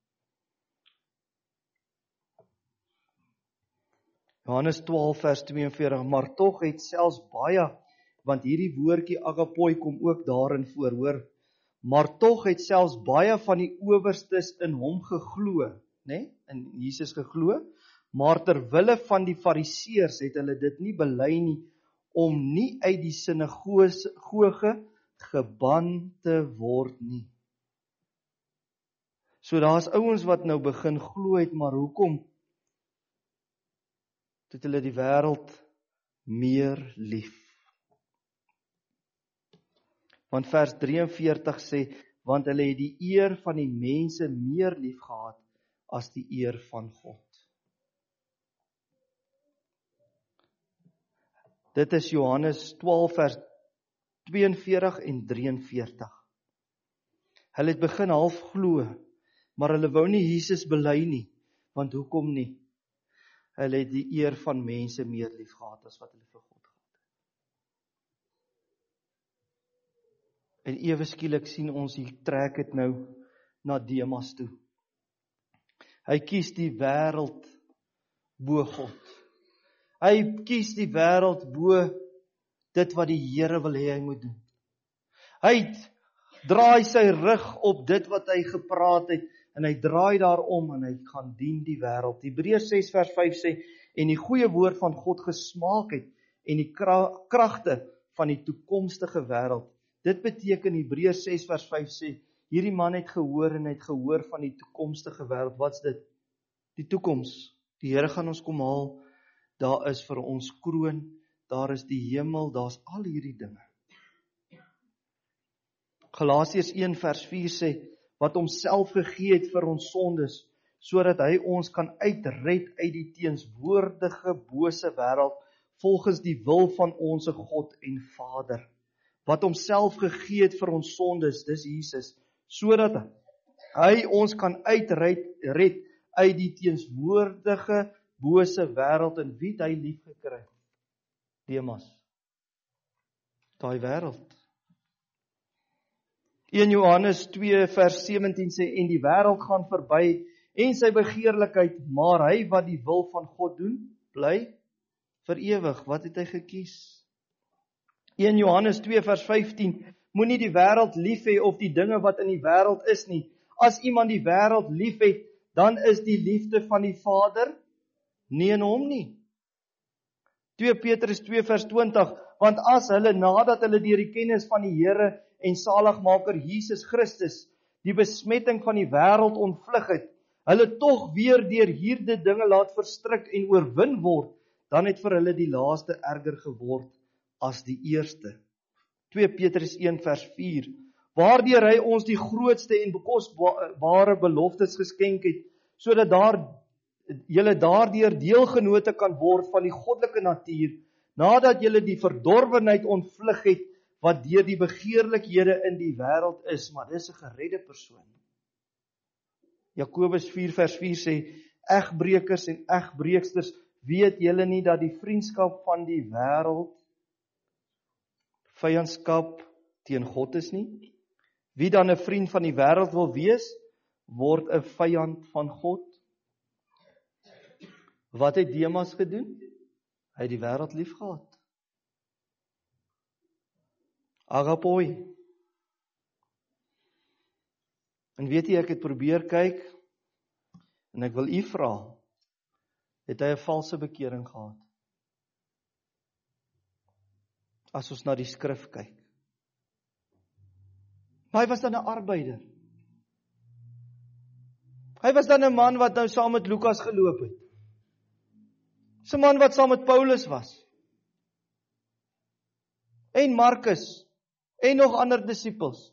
Johannes twaalf vers tweeënveertig, maar tog het selfs baie, want hierdie woordjie agapoi kom ook daarin voor, hoor, maar tog het selfs baie van die owerstes in hom geglo, né? In Jesus geglo, maar terwille van die fariseërs het hulle dit nie bely nie, om nie uit die sinagoge geban te word nie. So daar's ouens wat nou begin glo het, maar hoekom? Het hulle die wêreld meer lief. Want vers drieënveertig sê, want hulle het die eer van die mense meer lief gehad as die eer van God. Dit is Johannes twaalf vers tweeënveertig en drieënveertig. Hulle het begin half glo, maar hulle wou nie Jesus bely nie, want hoekom nie? Hulle het die eer van mense meer lief gehad as wat hulle vir God gehad het. En ewe skielik sien ons, hier trek het nou na Demas toe. Hy kies die wêreld bo God. Hy kies die wêreld bo dit wat die Here wil hê hy moet doen. Hy draai sy rug op dit wat hy gepraat het, en hy draai daarom en hy gaan dien die wêreld. Hebreërs ses vers vyf sê, en die goeie woord van God gesmaak het, en die kragte van die toekomstige wêreld. Dit beteken, Hebreërs ses vers vyf sê, hierdie man het gehoor en het gehoor van die toekomstige wêreld. Wat's dit? Die toekoms. Die Here gaan ons kom haal. Daar is vir ons kroon, daar is die hemel, daar's al hierdie dinge. Galasiërs een vers vier sê, wat homself gegee het vir ons sondes, sodat hy ons kan uitred uit die teenswoordige bose wêreld, volgens die wil van ons God en Vader. Wat homself gegee het vir ons sondes, dis Jesus, sodat hy ons kan uitred red uit die teenswoordige bose wêreld, en wie het hy lief gekry? Demas. Daai wêreld. een Johannes twee vers sewentien sê, en die wêreld gaan verby, en sy begeerlikheid, maar hy wat die wil van God doen, bly vir ewig. Wat het hy gekies? een Johannes twee vers vyftien, moenie die wêreld lief hê of die dinge wat in die wêreld is nie. As iemand die wêreld lief het, dan is die liefde van die Vader nie in hom nie. twee Petrus twee vers twintig, want as hulle nadat hulle deur die kennis van die Here en saligmaker Jesus Christus die besmetting van die wêreld ontvlug het, hulle tog weer deur hierdie dinge laat verstrik en oorwin word, dan het vir hulle die laaste erger geword as die eerste. twee Petrus een vers vier, waardeur hy ons die grootste en bekosbare beloftes geskenk het, sodat daar julle daardeur deelgenote kan word van die goddelike natuur, nadat julle die verdorwenheid ontvlug het, wat deur die begeerlikhede in die wêreld is, maar dis 'n geredde persoon. Jakobus vier vers vier sê, egbreekers en egbreeksters, weet julle nie dat die vriendskap van die wêreld vyandskap teen God is nie? Wie dan 'n vriend van die wêreld wil wees, word 'n vyand van God. Wat het Demas gedoen? Hy het die wêreld lief gehad. Agapoi. En weet jy, ek het probeer kyk, en ek wil u vra, het hy 'n valse bekering gehad? As ons na die skrif kyk. Maar hy was dan 'n arbeider. Hy was dan 'n man wat nou saam met Lukas geloop het. 'n man wat saam met Paulus was. En Markus, en nog ander disippels.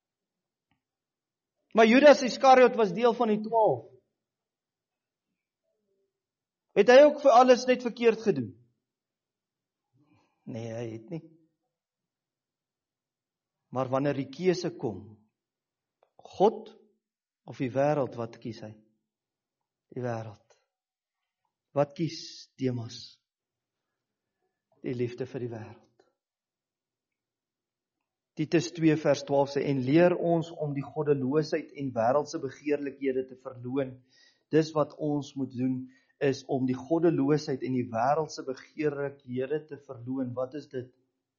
Maar Judas Iskariot was deel van die twaalf. Het hy ook vir alles net verkeerd gedoen? Nee, hy het nie. Maar wanneer die keuse kom, God of die wêreld, wat kies hy? Die wêreld. Wat kies Demas? Die liefde vir die wêreld. Titus twee vers twaalf sê, en leer ons om die goddeloosheid en wêreldse begeerlikhede te verloon. Dis wat ons moet doen, is om die goddeloosheid en die wêreldse begeerlikhede te verloon. Wat is dit?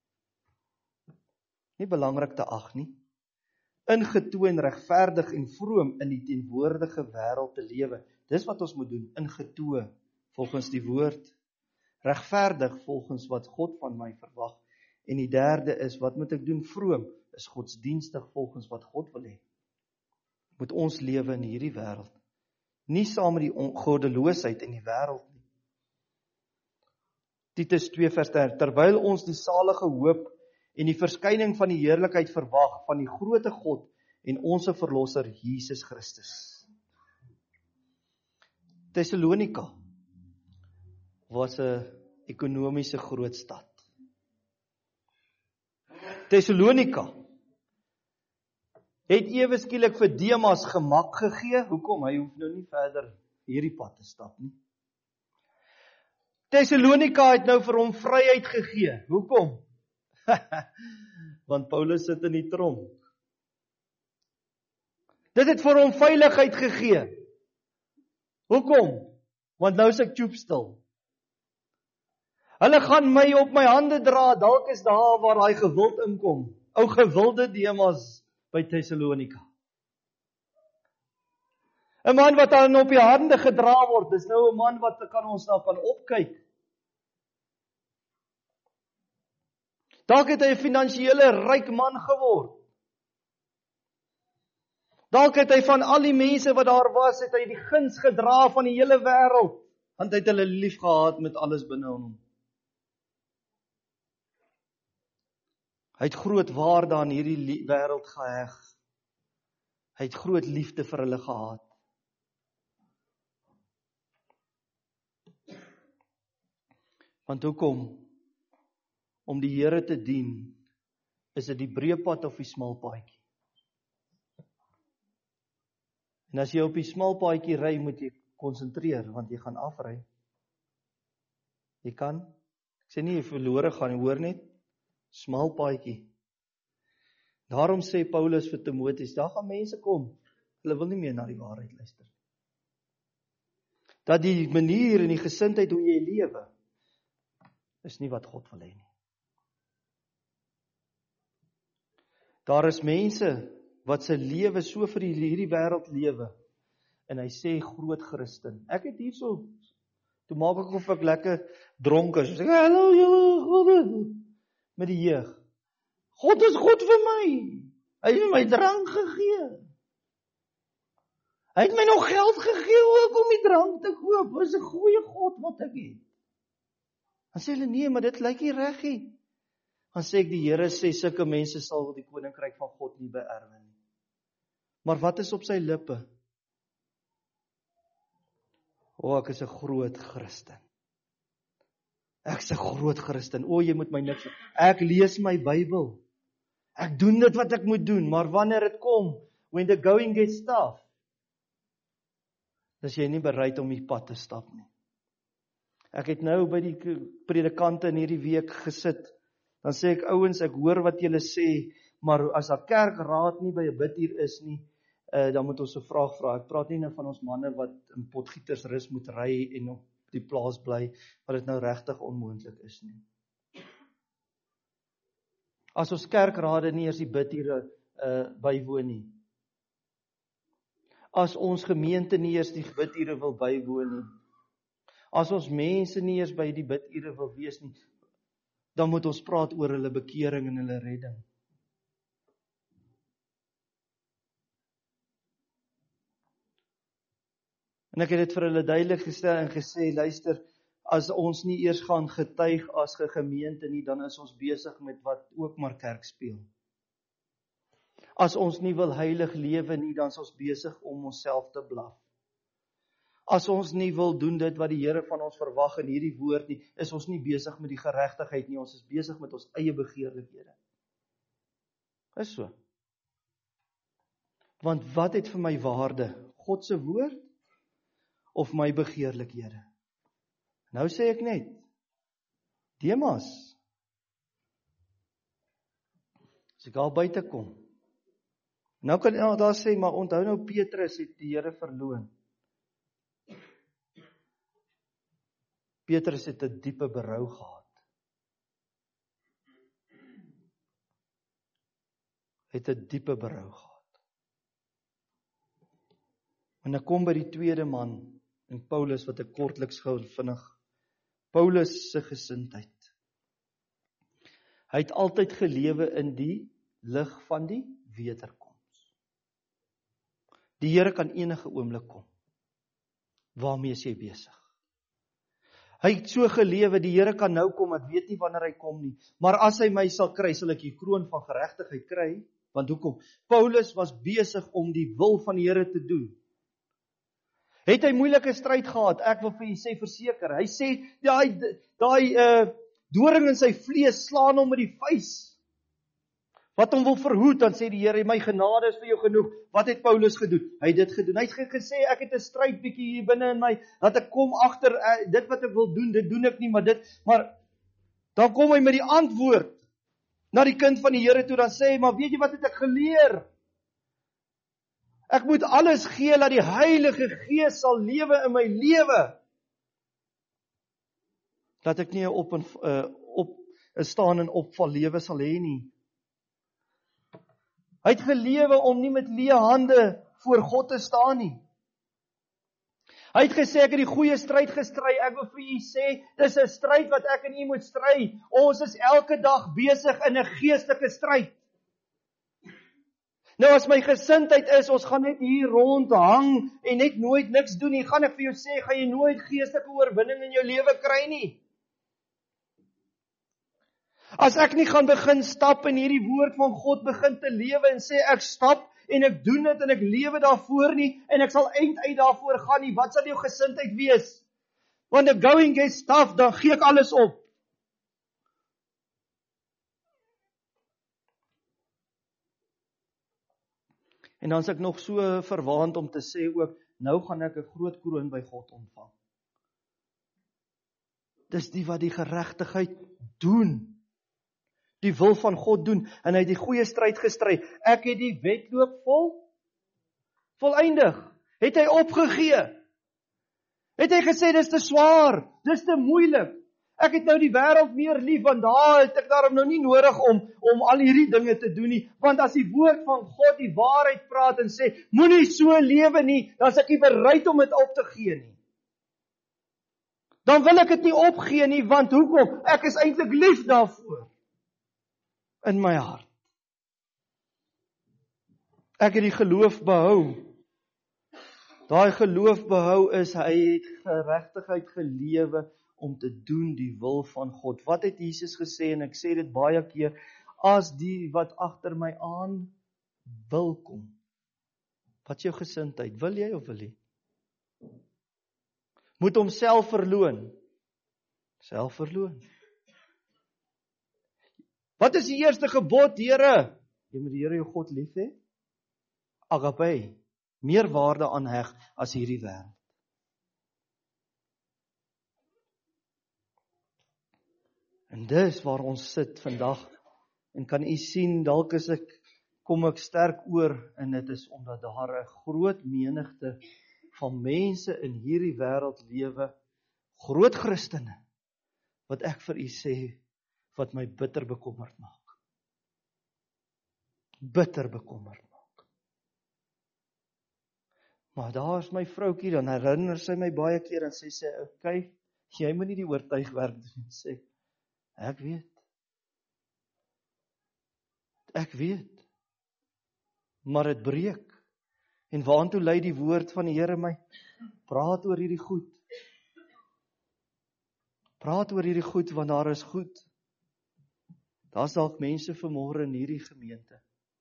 Nie belangrik te ag nie. Ingetoon, regverdig en vroom in die teenwoordige wêreld te lewe. Dis wat ons moet doen, ingetoon volgens die woord. Regverdig volgens wat God van my verwag. En die derde is, wat moet ek doen? Vroom, is godsdienstig volgens wat God wil hê. Moet ons lewe in hierdie wêreld. Nie saam met die goddeloosheid in die wêreld nie. Titus twee vers dertien, terwyl ons die salige hoop en die verskyning van die heerlikheid verwag van die groote God en onsse verlosser Jesus Christus. Thessalonika was 'n ekonomiese groot stad. Thessalonika het ewe skielik vir Demas gemak gegee. Hoekom? Hy hoef nou nie verder hierdie pad te stap nie. Thessalonika het nou vir hom vryheid gegee. Hoekom? Want Paulus sit in die tronk. Dit het vir hom veiligheid gegee. Hoekom? Want nou is ek tjoepstil. Hulle gaan my op my hande dra, dalk is daar waar hy gewild inkom. Ou gewilde Demas by Thessalonika. 'n man wat dan op die hande gedra word, dis nou 'n man wat kan ons nou kan opkyk. Dalk het hy 'n finansiële ryk man geword. Dalk het hy van al die mense wat daar was, het hy die guns gedra van die hele wêreld, want hy het hulle lief gehad met alles binne hom. Hy het groot waarde aan hierdie wêreld geheg. Hy het groot liefde vir hulle gehad. Want hoekom? Om die Here te dien, is dit die breë pad of die smal paadjie? En as jy op die smal paadjie ry, moet jy konsentreer, want jy gaan afry. Jy kan, ek sê nie jy verlore gaan, jy hoor net, smal paadjie. Daarom sê Paulus vir Timoteus, daar gaan mense kom, hulle wil nie meer na die waarheid luister. Dat die manier en die gesindheid hoe jy lewe, is nie wat God wil hê nie. Daar is mense wat se lewe so vir hierdie wêreld lewe, en hy sê groot Christen. Ek het hierso, toe maak ek of ek lekker dronk is, sê, hallo julle, God, met die jeug. God is goed vir my. Hy het my drank gegee. Hy het my nog geld gegee ook om die drank te koop. Dit is 'n goeie God wat ek het. Dan sê hulle, nee, maar dit lyk nie reg nie. Dan sê ek, die Here sê, sulke mense sal die koninkryk van God nie beerwe nie. Maar wat is op sy lippe? O, ek is 'n groot Christen. Ek is 'n groot Christen. O, jy moet my niks. Ek lees my Bybel. Ek doen dit wat ek moet doen, maar wanneer dit kom, when the going gets tough, is jy nie bereid om die pad te stap nie. Ek het nou by die predikante in hierdie week gesit, dan sê ek, ouens, ek hoor wat julle sê, maar as daar kerkraad nie by 'n biduur is nie, uh, dan moet ons 'n vraag vra. Ek praat nie nou van ons manne wat in Potgietersrus moet ry en op die plaas bly, wat dit nou regtig onmoontlik is nie. As ons kerkrade nie eers die bidure uh, bywoon nie, As ons gemeente nie eers die bidure wil bywoon nie, as ons mense nie eers by die bidure wil wees nie, dan moet ons praat oor hulle bekering en hulle redding. En ek het dit vir hulle duidelik gestel en gesê, luister, as ons nie eers gaan getuig as 'n gemeente nie, dan is ons besig met wat ook maar kerk speel. As ons nie wil heilig lewe nie, dan is ons besig om onsself te blaf. As ons nie wil doen dit wat die Here van ons verwag in hierdie woord nie, is ons nie besig met die geregtigheid nie, ons is besig met ons eie begeerlikhede. Is so. Want wat het vir my waarde? God se woord of my begeerlikhede? Nou sê ek net, Demas, as ek al buite kom, nou kan jy daar sê, maar onthou nou Petrus het die Here verloon. Petrus het 'n diepe berou gehad. Het 'n diepe berou gehad. En ek kom by die tweede man, en Paulus, wat ek kortliks gou vinnig, Paulus se gesindheid. Hy het altyd gelewe in die lig van die wederkoms. Die Here kan enige oomblik kom. Waarmee is jy besig? Hy het so gelewe, die Here kan nou kom, ek weet nie wanneer hy kom nie, maar as hy my sal kry, sal ek die kroon van geregtigheid kry, want hoekom? Paulus was besig om die wil van die Here te doen. Het hy moeilike stryd gehad? Ek wil vir u sê verseker. Hy sê, daai daai uh, doring in sy vlees slaan hom met die vuis. Wat hom wil verhoed, dan sê die Here, my genade is vir jou genoeg. Wat het Paulus gedoen? Hy het dit gedoen. Hy het gesê, ek het 'n stryd bietjie hier binne in my, dat ek kom agter, uh, dit wat ek wil doen, dit doen ek nie, maar dit, maar dan kom hy met die antwoord na die kind van die Here toe, dan sê hy, maar weet jy wat het ek geleer? Ek moet alles gee, dat die Heilige Gees sal lewe in my lewe. Dat ek nie 'n op en uh, op 'n staan en opval lewe sal hê nie. Hy het gelewe om nie met leë hande voor God te staan nie. Hy het gesê, ek het die goeie stryd gestry. Ek wil vir u sê, dis 'n stryd wat ek en u moet stry. Ons is elke dag besig in 'n geestelike stryd. Nou as my gesindheid is, ons gaan net hier rond hang en net nooit niks doen nie, gaan ek vir jou sê, gaan jy nooit geestelike oorwinning in jou lewe kry nie. As ek nie gaan begin stap in hierdie woord van God begin te lewe en sê ek stap en ek doen dit en ek lewe daarvoor nie en ek sal eind uit daarvoor gaan nie, wat sal jou gesindheid wees? Want the going gets tough, dan gee ek alles op. En dan is ek nog so verwaand om te sê ook, nou gaan ek 'n groot kroon by God ontvang. Dis die wat die geregtigheid doen. Die wil van God doen, en hy het die goeie stryd gestry. Ek het die wedloop vol, voleindig. Het hy opgegee? Het hy gesê, dis te swaar, dis te moeilik. Ek het nou die wêreld meer lief, want daar het ek daarom nou nie nodig om, om al hierdie dinge te doen nie. Want as die woord van God die waarheid praat en sê, moenie so lewe nie, dan is ek nie bereid om dit op te gee nie. Dan wil ek dit nie opgee nie, want hoekom? Ek is eintlik lief daarvoor. In my hart. Ek het die geloof behou. Daai geloof behou is, hy het geregtigheid gelewe om te doen die wil van God. Wat het Jesus gesê, en ek sê dit baie keer, as die wat agter my aan wil kom. Wat is jou gesindheid? Wil jy of wil jy? Moet homself verloon. Self verloon. Wat is die eerste gebod, Here? Jy moet die Here jou God lief hê. Agape, meer waarde aanheg as hierdie wêreld. En dis waar ons sit vandag, en kan u sien, dalk is ek, kom ek sterk oor, en dit is omdat daar 'n groot menigte van mense in hierdie wêreld lewe, groot Christene, wat ek vir u sê, wat my bitter bekommerd maak. Bitter bekommerd maak. Maar daar is my vroukie, dan herinner sy my baie keer, en sy sê, okay, jy moet nie die oortuigwerk doen, sê, ek weet, ek weet, maar het breek, en waantoe lei die woord van die Here my, praat oor hierdie goed, praat oor hierdie goed, want daar is goed, daar is dalk mense vanmôre in hierdie gemeente,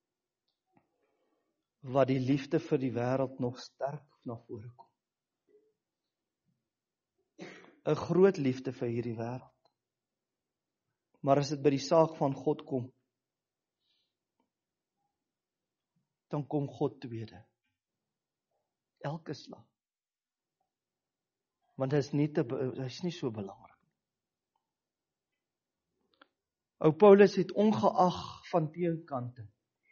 wat die liefde vir die wêreld nog sterk na vore kom. 'n Groot liefde vir hierdie wêreld. Maar as dit by die saak van God kom, dan kom God tweede. Elke slag. Want dit is nie te, dit is nie so belangrik. Ou Paulus het ongeag van teenkanting,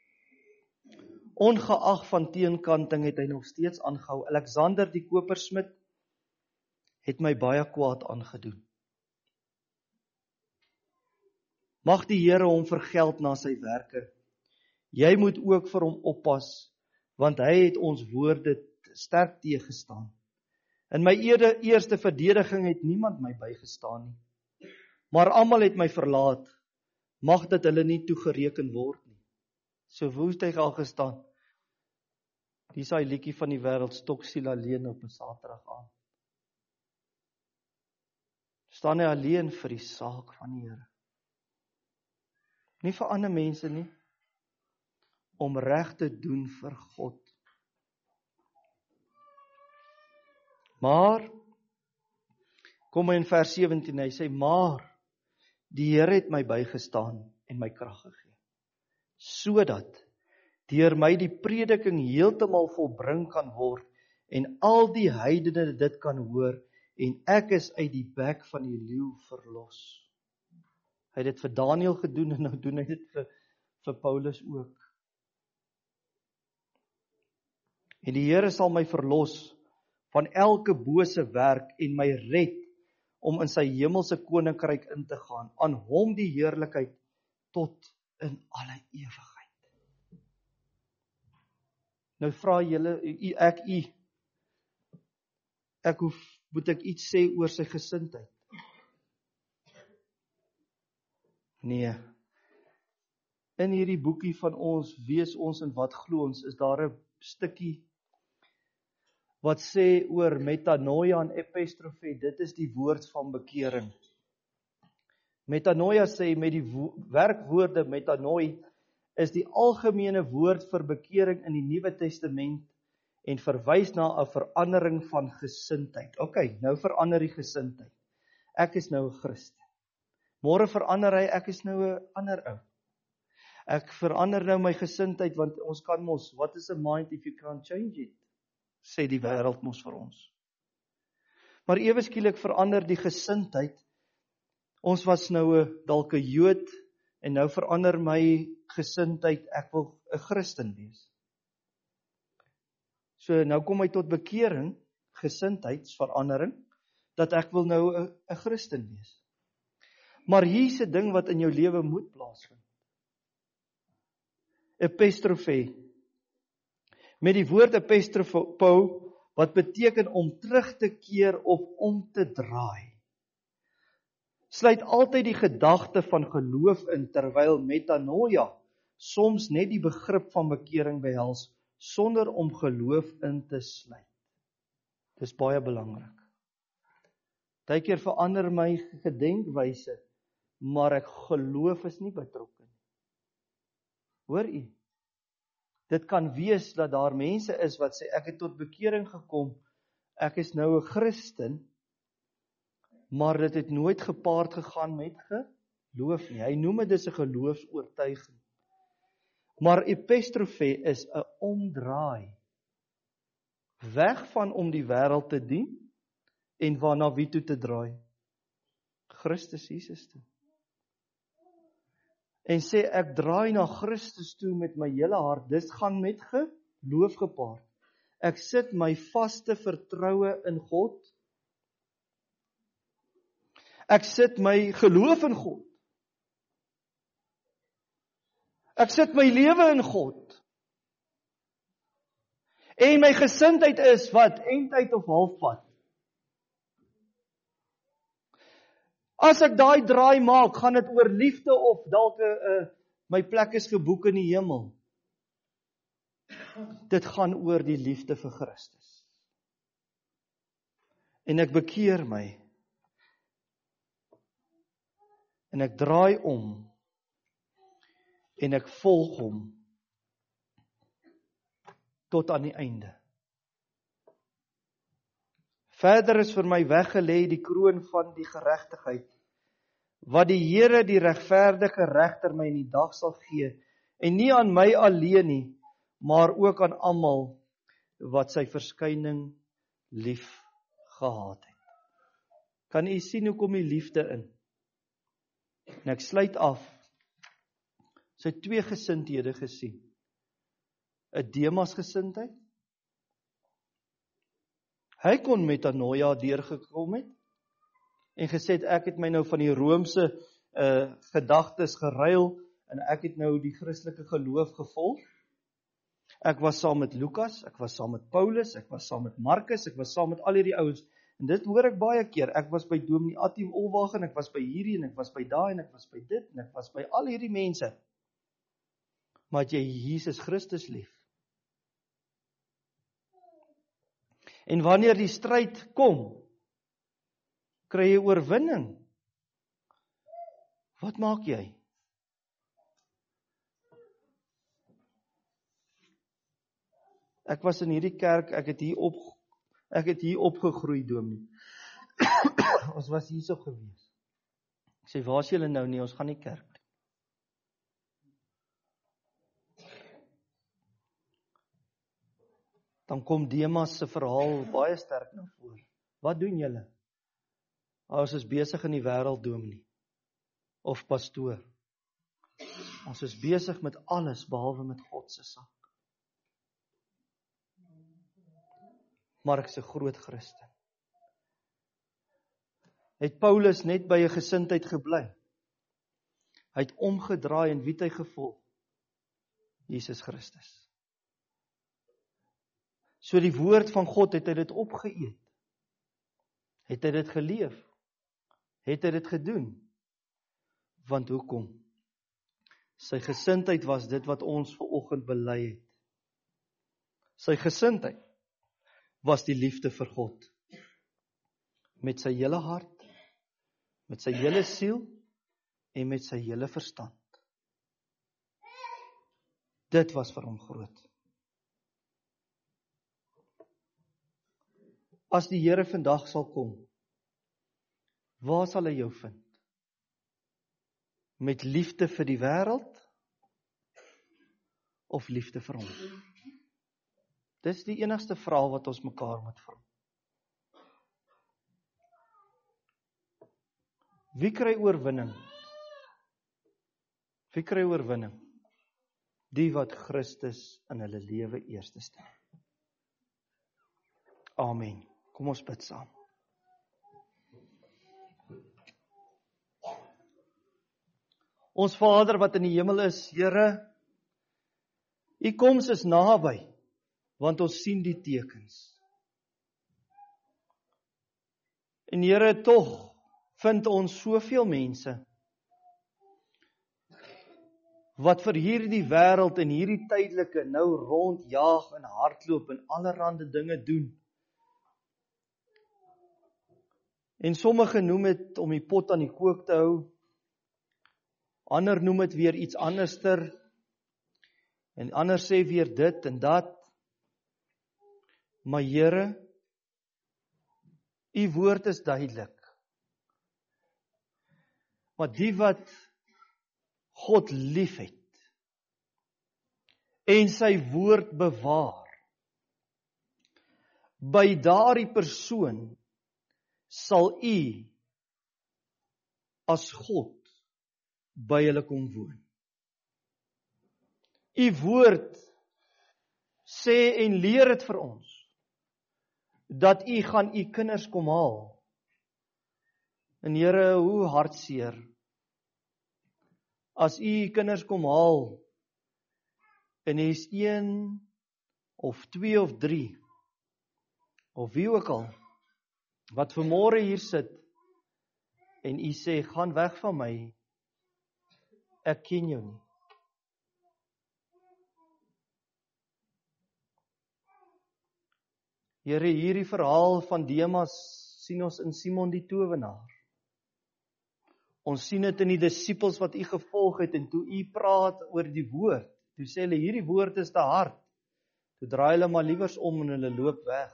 ongeag van teenkanting het hy nog steeds aangehou. Alexander die kopersmid het my baie kwaad aangedoen. Mag die Here hom vergeld na sy werke. Jy moet ook vir hom oppas, want hy het ons woorde sterk teëgestaan. In my eerste verdediging het niemand my bygestaan nie. Maar almal het my verlaat. Mag dit hulle nie toegereken word nie. So woest hy al gestaan. Die is hy liedjie van die wêreld, stoksiel alleen op 'n Saterdag aand. Staan hy alleen vir die saak van die Here. Nie vir ander mense nie, om reg te doen vir God. Maar, kom hy in vers sewentien, hy sê, maar, die Here het my bygestaan en my krag gegee, sodat deur my die prediking heeltemal volbring kan word, en al die heidene dit kan hoor, en ek is uit die bek van die leeu verlos. Hy het dit vir Daniël gedoen, en nou doen hy dit vir, vir Paulus ook. En die Here sal my verlos van elke bose werk, en my red, om in sy hemelse koninkryk in te gaan, aan hom die heerlikheid tot in alle ewigheid. Nou vra julle, ek u, ek hoef, moet ek iets sê oor sy gesindheid? Nee, in hierdie boekie van ons, wees ons en wat glo ons, is daar 'n stukkie, wat sê oor metanoia en epistrofe, dit is die woord van bekering. Metanoia sê, met die wo- werkwoorde metanoi, is die algemene woord vir bekering in die Nuwe Testament, en verwys na 'n verandering van gesindheid. Ok, nou verander die gesindheid. Ek is nou 'n Christen. Môre verander hy, ek is nou 'n ander ou. Ek verander nou my gesindheid, want ons kan mos, what is a mind if you can't change it? Sê die wêreld mos vir ons. Maar ewe skielik verander die gesindheid. Ons was nou 'n dalk 'n Jood, en nou verander my gesindheid, ek wil 'n Christen wees. So nou kom hy tot bekering, gesindheidsverandering, dat ek wil nou 'n 'n Christen wees. Maar hier's 'n ding wat in jou lewe moet plaasvind. Epistrofe. Met die woord epistrofo, wat beteken om terug te keer of om te draai. Sluit altyd die gedagte van geloof in, terwyl metanoia soms net die begrip van bekering behels, sonder om geloof in te sluit. Dis baie belangrik. Partykeer verander my gedenkwyse, maar ek geloof is nie betrokke nie. Hoor u? Dit kan wees dat daar mense is wat sê, ek het tot bekering gekom, ek is nou 'n Christen, maar dit het nooit gepaard gegaan met geloof nie. Hy noem dit dis 'n geloofsoortuiging. Maar epistrofe is 'n omdraai. Weg van om die wêreld te dien, en waarna wie toe te draai? Christus Jesus toe. En sê, ek draai na Christus toe met my hele hart, dis gaan met geloof gepaard. Ek sit my vaste vertroue in God. Ek sit my geloof in God. Ek sit my lewe in God. En my gesindheid is wat? Eindtyd of halfpad? As ek daai draai maak, gaan dit oor liefde of dalk 'n uh, my plek is geboek in die hemel. Dit gaan oor die liefde vir Christus. En ek bekeer my. En ek draai om. En ek volg hom. Tot aan die einde. Verder is vir my weggelê die kroon van die geregtigheid, wat die Here die regverdige regter my in die dag sal gee, en nie aan my alleen nie, maar ook aan almal wat sy verskyning lief gehad het. Kan u sien hoe kom die liefde in? En ek sluit af. Sy twee gesindhede gesien. 'n Demas gesindheid. Hy kon met Anoia deurgekom het en gesê het, ek het my nou van die Roomse uh, gedagtes geruil en ek het nou die Christelike geloof gevolg. Ek was saam met Lukas, ek was saam met Paulus, ek was saam met Markus, ek was saam met al hierdie ouens. En dit hoor ek baie keer. Ek was by Dominee Atim Olwagen, ek was by hierdie en ek was by daai en ek was by dit en ek was by al hierdie mense. Maar het jy Jesus Christus lief? En wanneer die stryd kom, kry jy oorwinning. Wat maak jy? Ek was in hierdie kerk, ek het hier op ek het hier opgegroei, Dominee. Ons was hier so gewees. Ek sê, waar is julle nou nie? Ons gaan nie kerk. Dan kom Demas se verhaal baie sterk na vore. Wat doen julle? Ons is besig in die wêreld, Dominee. Of pastoor. Ons is besig met alles behalwe met God se sak. Maar ek's 'n groot Christen. Het Paulus net by 'n gesindheid gebly? Hy het omgedraai en wie het hy gevolg? Jesus Christus. So die woord van God, het hy dit opgeëet? Het hy dit geleef? Het hy dit gedoen? Want hoekom? Sy gesindheid was dit wat ons vanoggend bely het. Sy gesindheid was die liefde vir God. Met sy hele hart, met sy hele siel en met sy hele verstand. Dit was vir hom groot. As die Here vandag sal kom, waar sal hy jou vind? Met liefde vir die wêreld of liefde vir hom? Dis die enigste vraag wat ons mekaar moet vra. Wie kry oorwinning? Wie kry oorwinning? Die wat Christus in hulle lewe eerste stel. Amen. Kom ons bid saam. Ons Vader wat in die hemel is, Here, U koms is naby, want ons sien die tekens. En Here, tog vind ons soveel mense wat vir hierdie wêreld en hierdie tydelike nou rondjaag en hardloop en allerhande dinge doen. En sommige noem dit om die pot aan die kook te hou, ander noem dit weer iets anderster, en ander sê weer dit en dat. Maar Here, U woord is duidelik. Maar die wat God liefhet en sy woord bewaar, by daardie persoon sal U as God by hulle kom woon. U woord sê en leer dit vir ons, dat U gaan U kinders kom haal. En Here, hoe hartseer, as U U kinders kom haal, en U is een of twee of drie, of wie ook al, wat vanmôre hier sit, en u sê, gaan weg van my, ek ken jou nie. Here, hierdie verhaal van Demas sien ons in Simon die towenaar. Ons sien dit in die disippels wat u gevolg het, en toe u praat oor die woord, toe sê hulle, hierdie woord is te hard, toe draai hulle maar liewers om en hulle loop weg.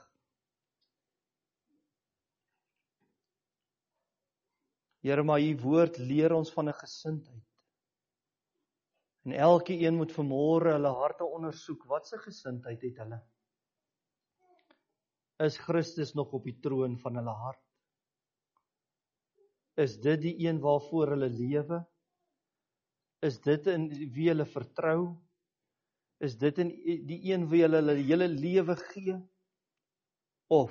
Here, maar u woord leer ons van 'n gesindheid. En elke een moet vanmôre hulle harte ondersoek, wat se gesindheid het hulle? Is Christus nog op die troon van hulle hart? Is dit die een waarvoor hulle lewe? Is dit in wie hulle vertrou? Is dit in die een wie hulle hulle hele lewe gee? Of,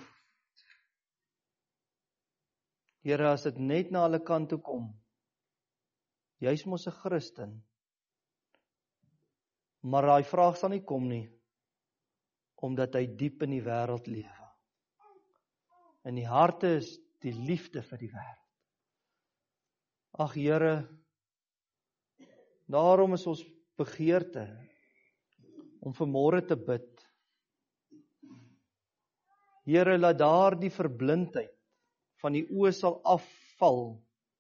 Here, as dit net na hulle kant toe kom, jy's mos 'n Christen, maar daai vraag sal nie kom nie, omdat hy diep in die wêreld lewe. In die harte is die liefde vir die wêreld. Ag Here, daarom is ons begeerte om vanmôre te bid. Here, laat daar die verblindheid van die oë sal afval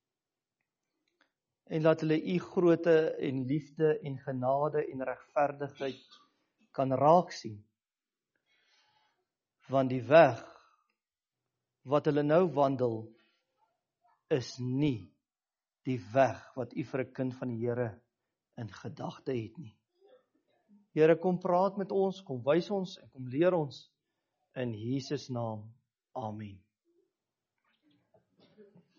en laat hulle u grootte en liefde en genade en regverdigheid kan raak sien. Want die weg wat hulle nou wandel is nie die weg wat u vir 'n kind van die Here in gedagte het nie. Here, kom praat met ons, kom wys ons en kom leer ons in Jesus naam. Amen.